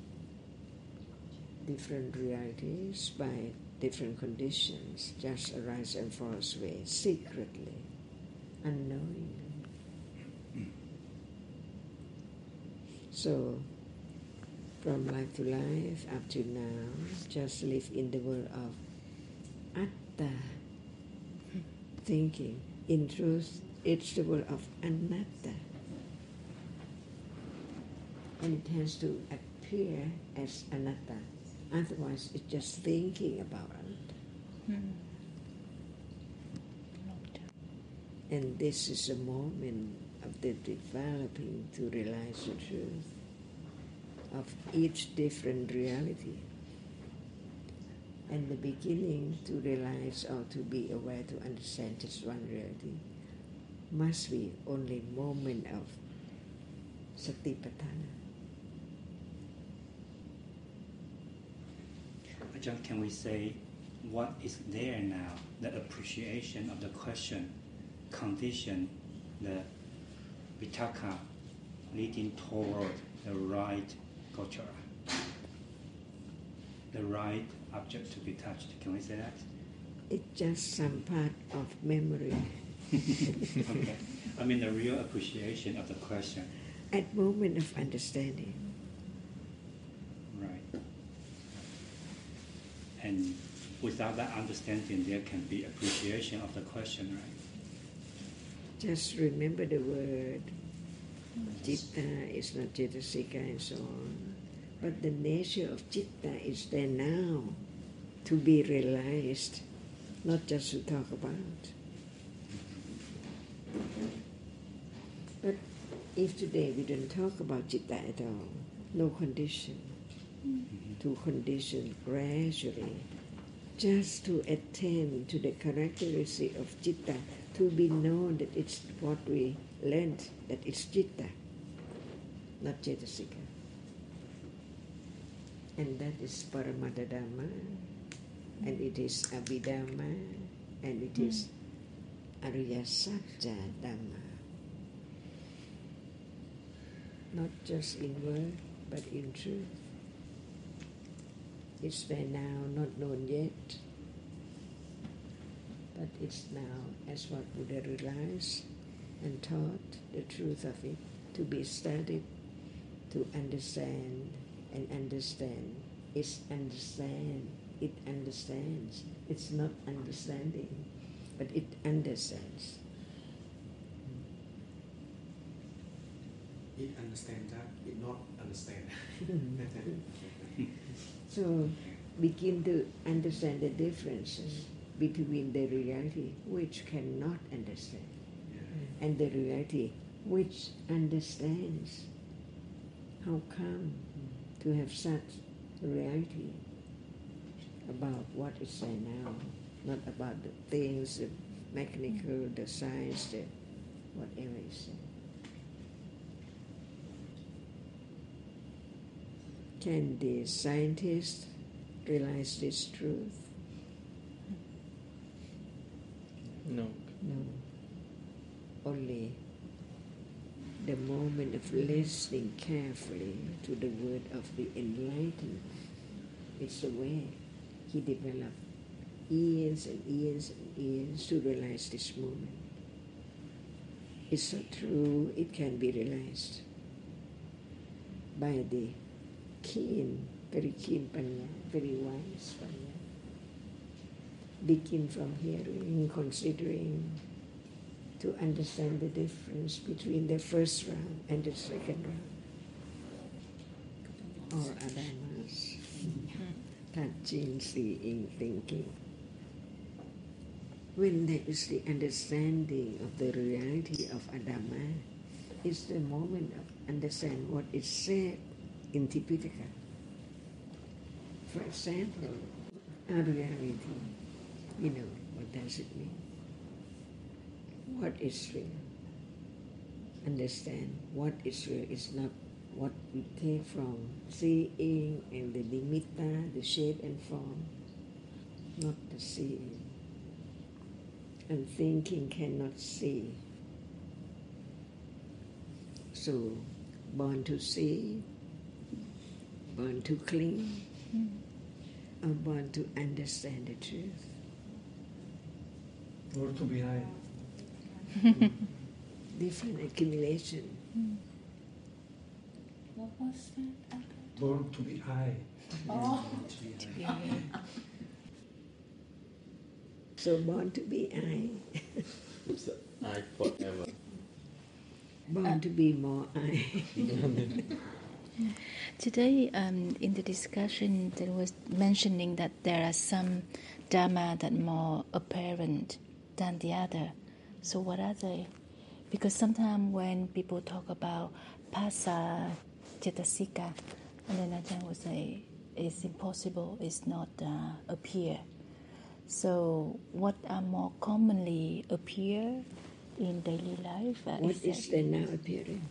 Different realities by different conditions just arise and fall away secretly, unknowingly. So, from life to life up to now, just live in the world of atta, thinking. In truth, it's the world of anatta. And it has to appear as anatta. Otherwise, it's just thinking about anatta. Mm. And this is a moment of the developing to realize the truth of each different reality. And the beginning to realize or to be aware, to understand just one reality, must be only moment of satipatthana. Ajahn, can we say what is there now? The appreciation of the question, condition, the vitaka leading toward the right gochara, the right object to be touched. Can we say that? It's just some part of memory. Okay. I mean the real appreciation of the question. At moment of understanding. Right. And without that understanding, there can be appreciation of the question, right? Just remember the word. Citta is not cetasika and so on. But the nature of citta is there now to be realized, not just to talk about. But if today we don't talk about citta at all, no condition, to condition gradually, just to attend to the characteristic of citta, to be known that it's what we learned, that it's citta, not cetasika. And that is Paramada Dhamma, and it is Abhidhamma, and it is Ariya Satya Dhamma. Not just in word, but in truth. It's there now, not known yet, but it's now as what Buddha realized and taught the truth of it, to be studied, to understand and understand. It's understand, it understands. It's not understanding, but it understands. It understand that, it not understand. So begin to understand the differences between the reality which cannot understand Yeah. and the reality which understands. How come to have such reality about what is there now, not about the things, the mechanical, the science, the whatever is there. Can the scientists realize this truth? No. No. Only the moment of listening carefully to the word of the enlightened. It's the way he developed years and years and years to realize this moment. It's so true, it can be realized by the keen, very keen panya, very wise panya. Begin from hearing, considering, to understand the difference between the first round and the second round. Or adamas. Touching, seeing, thinking. When there is the understanding of the reality of Adama, it's the moment of understand what is said in Tipitaka. For example, our reality, you know, what does it mean? What is real? Understand what is real is not what we take from seeing and the nimitta, the shape and form, not the seeing. And thinking cannot see. So, born to see, born to cling, Mm. or born to understand the truth. Or to be high. Different accumulation. Mm. What was that? Born to be high. Oh. So born to be I, It's the I forever. born to be more I. Today, um, in the discussion, there was mentioning that there are some dharma that are more apparent than the other. So what are they? Because sometimes when people talk about Pasa Cetasika, and then Ajahn would say, it's impossible, it's not uh, appear. So what are more commonly appear in daily life? Uh, What is is that- there now appearing?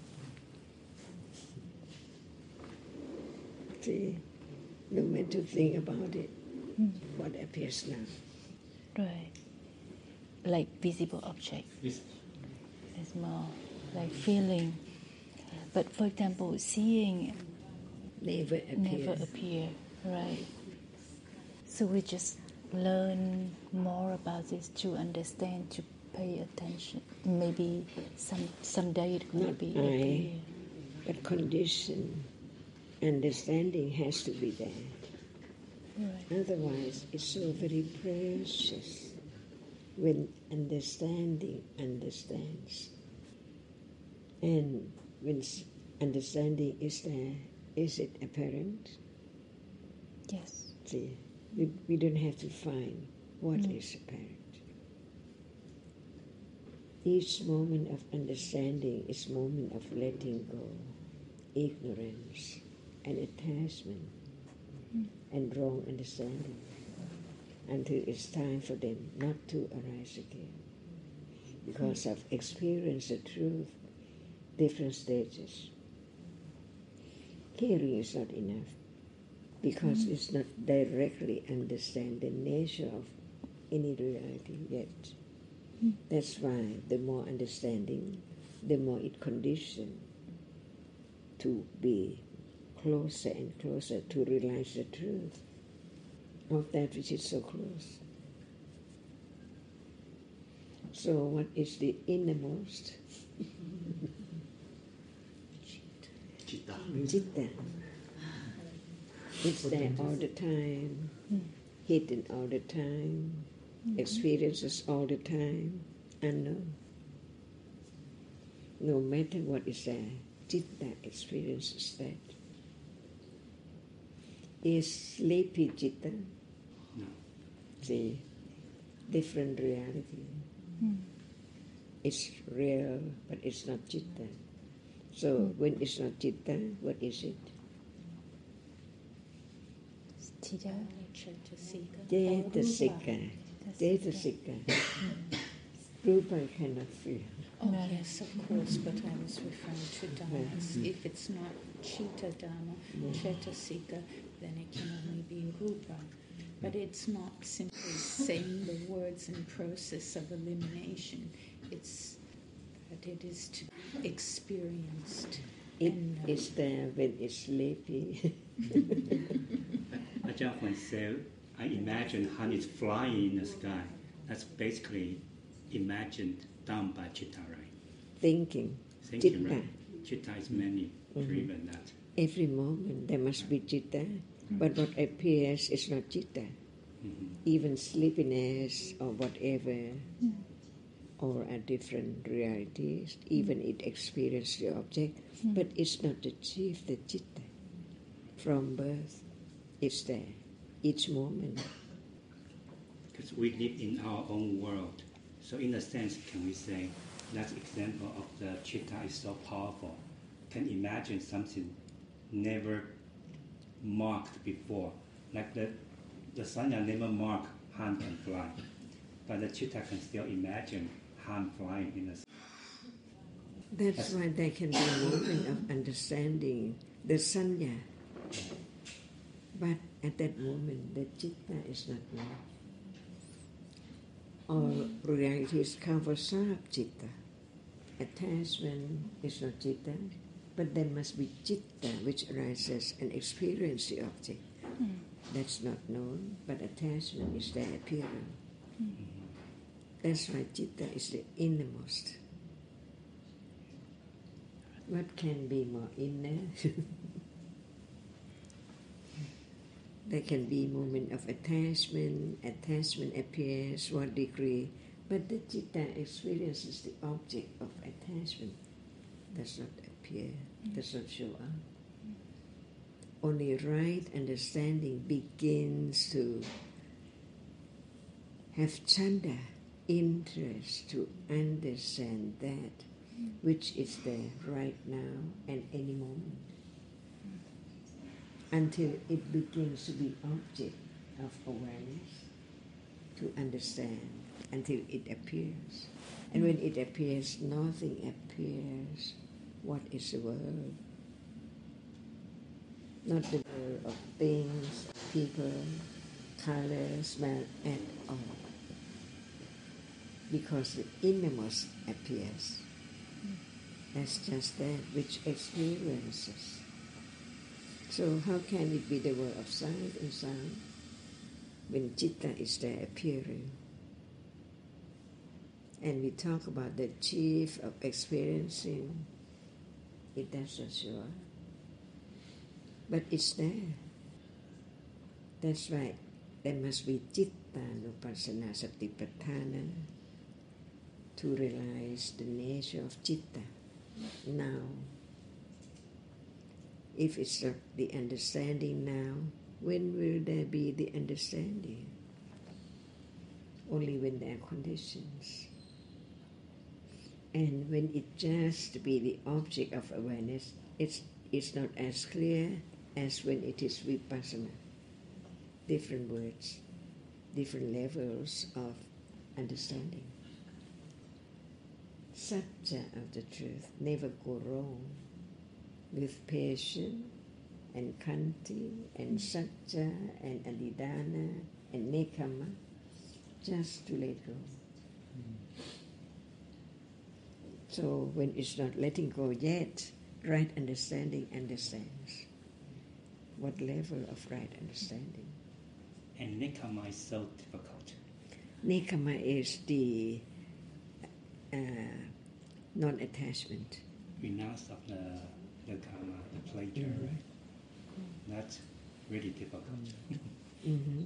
See, no matter to think about it, Mm. what appears now. Right. Like visible object. Vis- It's more like feeling. But for example, seeing Never appears. never appear, right? So we just learn more about this to understand, to pay attention. Maybe some someday it will Not be I. appear. But condition, understanding has to be there. Right. Otherwise, it's so very precious when understanding understands. And when s- understanding is there, is it apparent? Yes. See, we, we don't have to find what Mm. is apparent. Each moment of understanding is moment of letting go, ignorance and attachment Mm. and wrong understanding until it's time for them not to arise again. Because I've experienced the truth, different stages. Hearing is not enough because Mm. it's not directly understand the nature of any reality yet. Mm. That's why the more understanding, the more it conditioned to be closer and closer to realize the truth of that which is so close. So what is the innermost? Chitta. Citta. It's there all the time, Mm. hidden all the time, experiences all the time, unknown. No matter what is there, Citta experiences that. Is sleepy Citta? No. See, different reality. Mm. It's real, but it's not Citta. So when it's not Citta, what is it? Citta. Cetasika. Cetasika. Rupa cannot feel. Oh, yes, of course, but I was referring to dhammas. If it's not Chitta Dhamma, Cetasika, then it can only be Rupa. But it's not simply saying the words in process of elimination. It's that it is to be experienced. It and, uh, is there when it's sleepy. Ajahn once said, I imagine Han is flying in the sky. That's basically imagined done by Citta, right? Thinking. Thinking, Citta. right? Citta is many, Mhm. even that. Every moment there must be Citta, but what appears is not Citta. Mm-hmm. Even sleepiness or whatever, or a different realities, even it experiences the object, but it's not achieved the Citta. From birth, it's there, each moment. Because we live in our own world. So in a sense, can we say that example of the Citta is so powerful? Can imagine something never marked before. Like the, the Sanya never marked Han can fly. But the Citta can still imagine Han flying in the sky. That's why there can be a moment of understanding the Sanya. But at that moment, the Citta is not known. All realities cover Sarab Citta. Attachment is not Citta, but there must be Citta which arises and experiences the object. Mm. That's not known, but attachment is there appearing. Mm. That's why Citta is the innermost. What can be more inner? There can be moment of attachment, attachment appears, what degree, but the Citta experiences the object of attachment, does not appear, does not show up. Only right understanding begins to have chanda, interest to understand that which is there right now and any moment, until it begins to be object of awareness, to understand, until it appears. And when it appears, nothing appears. What is the world? Not the world of things, people, color, smell at all. Because the innermost appears. That's just that which experiences. So how can it be the world of sight and sound when Citta is there appearing? And we talk about the chief of experiencing, it doesn't show up. But it's there. That's right. There must be Citta Nupassana Satipatthana to realize the nature of Citta now. If it's not the understanding now, when will there be the understanding? Only when there are conditions. And when it just be the object of awareness, it's, it's not as clear as when it is vipassana. Different words, different levels of understanding. Satya of the truth, never go wrong. With patience and khanti and satya and adidana and nekama, just to let go. Mm. So when it's not letting go yet, right understanding understands. What level of right understanding? And nekama is so difficult. Nekama is the uh, non-attachment. Renounce of the the karma, the pleasure, mm-hmm. right? That's really difficult. Mm-hmm.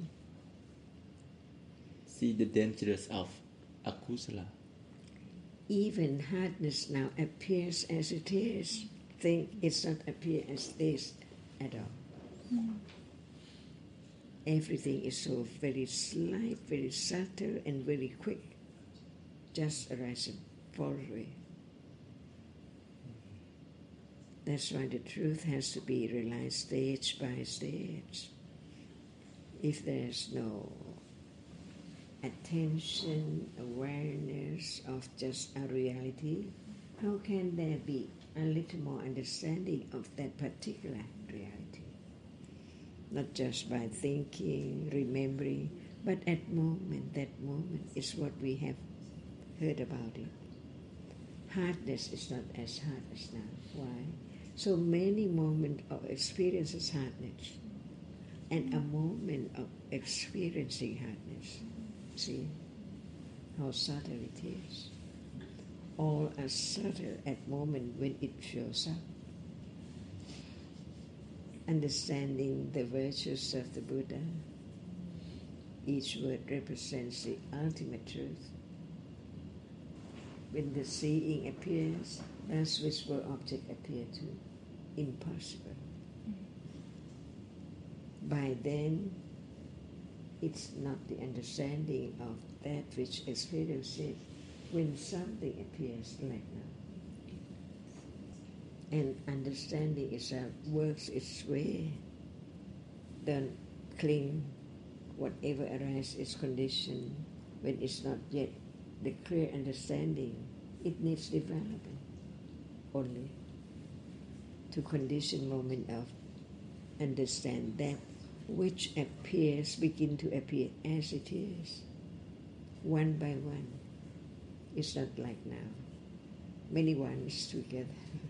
See the dangers of akusala. Even hardness now appears as it is, think it's not appear as this at all. Mm. Everything is so very slight, very subtle, and very quick. Just arise and fall away. That's why the truth has to be realized stage by stage. If there's no attention, awareness of just a reality, how can there be a little more understanding of that particular reality? Not just by thinking, remembering, but at moment, that moment is what we have heard about it. Hardness is not as hard as now. Why? So many moments of experiences hardness, and a moment of experiencing hardness. See how subtle it is. All are subtle at moment when it shows up. Understanding the virtues of the Buddha, each word represents the ultimate truth. When the seeing appears, that's which will object appear to. Impossible. By then, it's not the understanding of that which experiences when something appears like now. And understanding itself works its way. Don't cling. Whatever arises is conditioned when it's not yet the clear understanding. It needs development only to condition moment of understand that which appears begin to appear as it is, one by one. It's not like now, many ones together.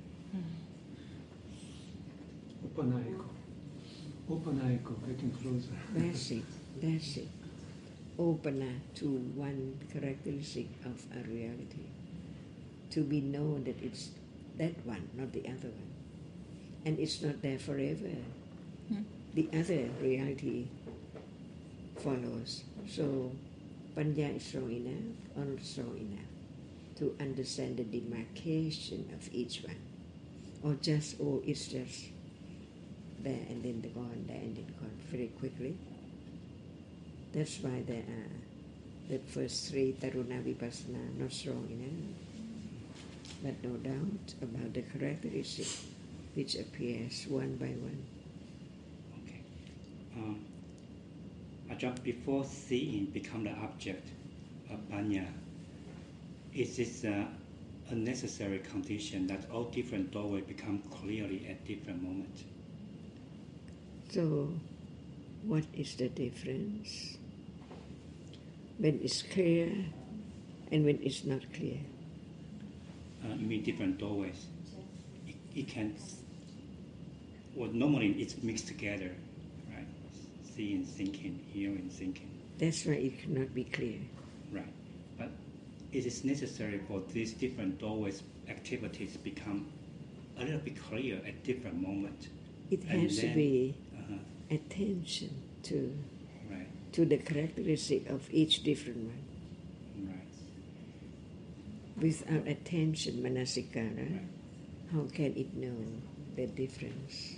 Upanaiko. Upanaiko, getting closer. That's it, that's it. Opana to one characteristic of a reality. To be known that it's that one, not the other one. And it's not there forever. Hmm. The other reality follows. So, Panya is strong enough, or not strong enough, to understand the demarcation of each one. Or just, oh, it's just there and then gone, there and then gone very quickly. That's why there are the first three Taruna Vipassana not strong enough. But no doubt about the characteristic which appears one by one. Okay. Um, Ajahn, before seeing become the object of Panya, is this uh, a necessary condition that all different doorways become clearly at different moments? So, what is the difference when it's clear and when it's not clear? Uh, you mean different doorways? It, it can. Well, normally it's mixed together, right? Seeing, thinking, hearing, thinking. That's why it cannot be clear. Right. But it is necessary for these different doorways activities become a little bit clear at different moments. It And has then- to be Uh-huh. attention to Right. to the characteristic of each different one. Right. Without attention, manasikara, Right. how can it know the difference?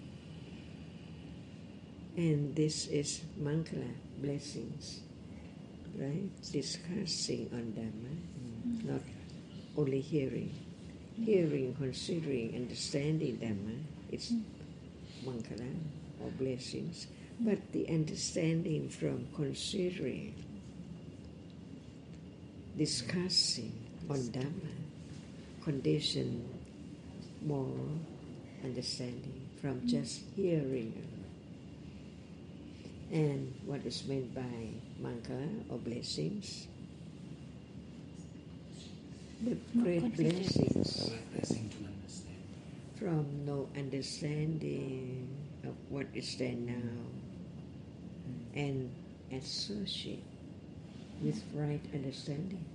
And this is Mangala, blessings, right? Discussing on Dhamma, Mm. not only hearing. Hearing, considering, understanding Dhamma, it's Mm. Mangala or blessings. But the understanding from considering, discussing on Dhamma, condition more understanding from just hearing. And what is meant by Mangala or blessings? The great confidence. blessings Blessing to understand. from no understanding of what is there now and associate with right understanding.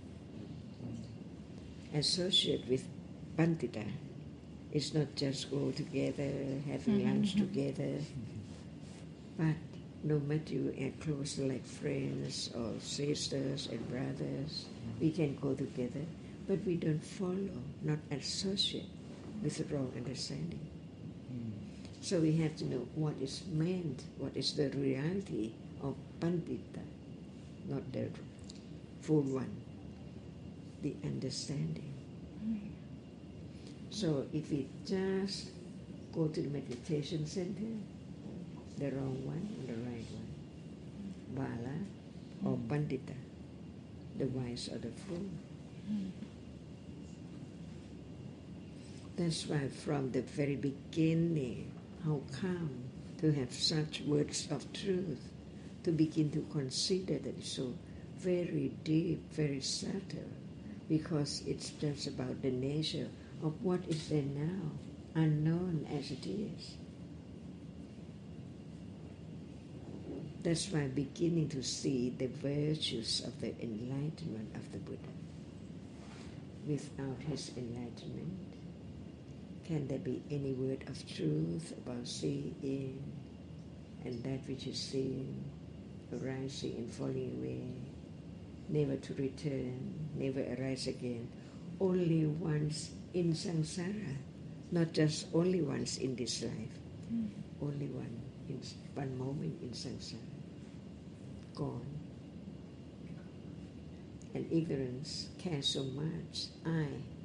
Associate with Pandita. It's not just go together, having lunch together, but no matter you are close like friends or sisters and brothers, we can go together, but we don't follow, not associate with a wrong understanding. So we have to know what is meant, what is the reality of Pandita, not the full one, the understanding. Mm. So if we just go to the meditation center, the wrong one and the right one, Bala or Pandita, the wise or the fool. Mm. That's why from the very beginning, how come to have such words of truth, to begin to consider that it's so very deep, very subtle, because it's just about the nature of what is there now, unknown as it is. That's why beginning to see the virtues of the enlightenment of the Buddha. Without his enlightenment, can there be any word of truth about seeing and that which is seen, arising and falling away, never to return, never arise again, only once in samsara, not just only once in this life, Mm. only one in one moment in samsara, gone. And ignorance cares so much. I,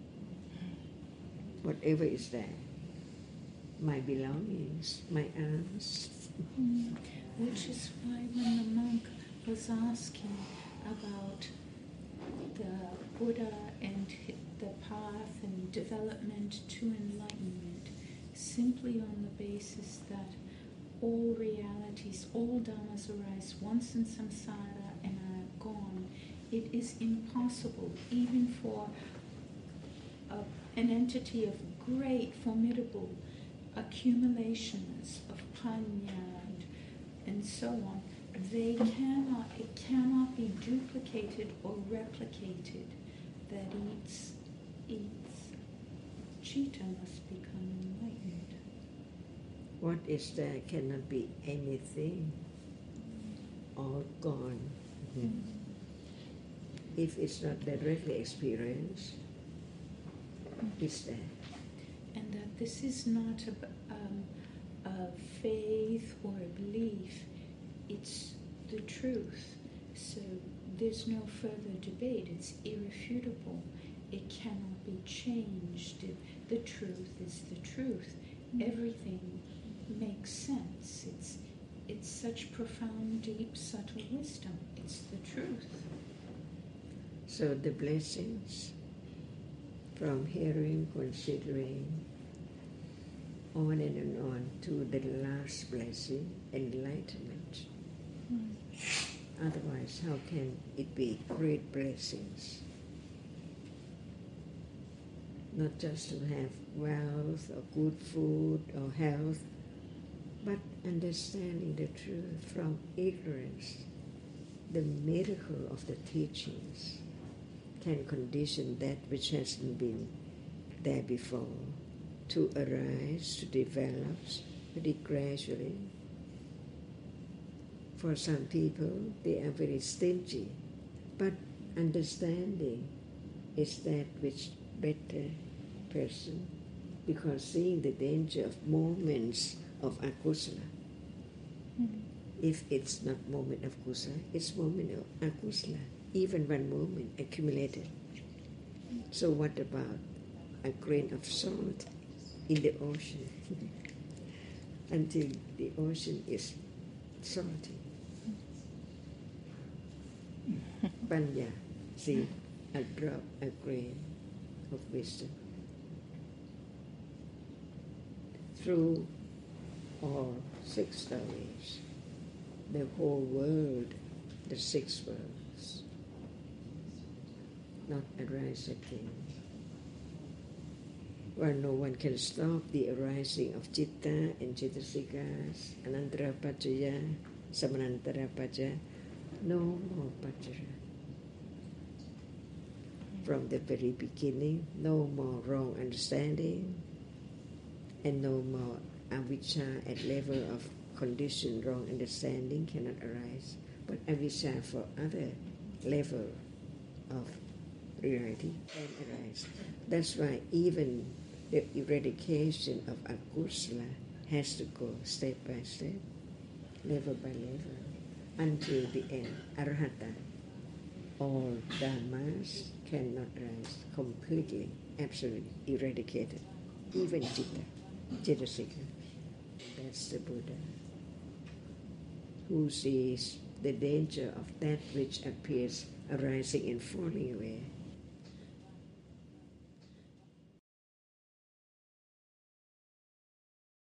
whatever is there, my belongings, my arms. Mm. Which is why when the monk was asking about the Buddha and the path and development to enlightenment, simply on the basis that all realities, all dhammas arise once in samsara and are gone, it is impossible, even for a, an entity of great, formidable accumulations of panya and, and so on, they cannot, it cannot be duplicated or replicated. That eats, eats, citta must become enlightened. What is there cannot be anything, all gone. Mm-hmm. If it's not directly experienced, it's there. And that this is not a, um, a faith or a belief, it's the truth. So there's no further debate, it's irrefutable. It cannot be changed. It, the truth is the truth. Everything makes sense. It's, it's such profound, deep, subtle wisdom. It's the truth. So the blessings from hearing, considering, on and on to the last blessing, enlightenment. Mm. Otherwise, how can it be great blessings? Not just to have wealth or good food or health, but understanding the truth from ignorance. The miracle of the teachings can condition that which hasn't been there before to arise, to develop, but it gradually. For some people, they are very stingy, but understanding is that which better person, because seeing the danger of moments of akusala. Mm. If it's not moment of kusala, it's moment of akusala. Even one moment accumulated. So what about a grain of salt in the ocean? Until the ocean is salty. Panya, see, a drop, a grain of wisdom. Through all six stories, the whole world, the six worlds, not arise again. Where no one can stop the arising of citta and cittasikas, anantara pacaya, samanantara pacaya, no more pacaya. From the very beginning, no more wrong understanding, and no more avijja at level of conditioned wrong understanding cannot arise, but avijja for other level of reality can arise. That's why even the eradication of akusala has to go step by step, level by level, until the end, arahata. All dharmas cannot rise completely, absolutely eradicated, even citta, cittasika. That's the Buddha, who sees the danger of that which appears arising and falling away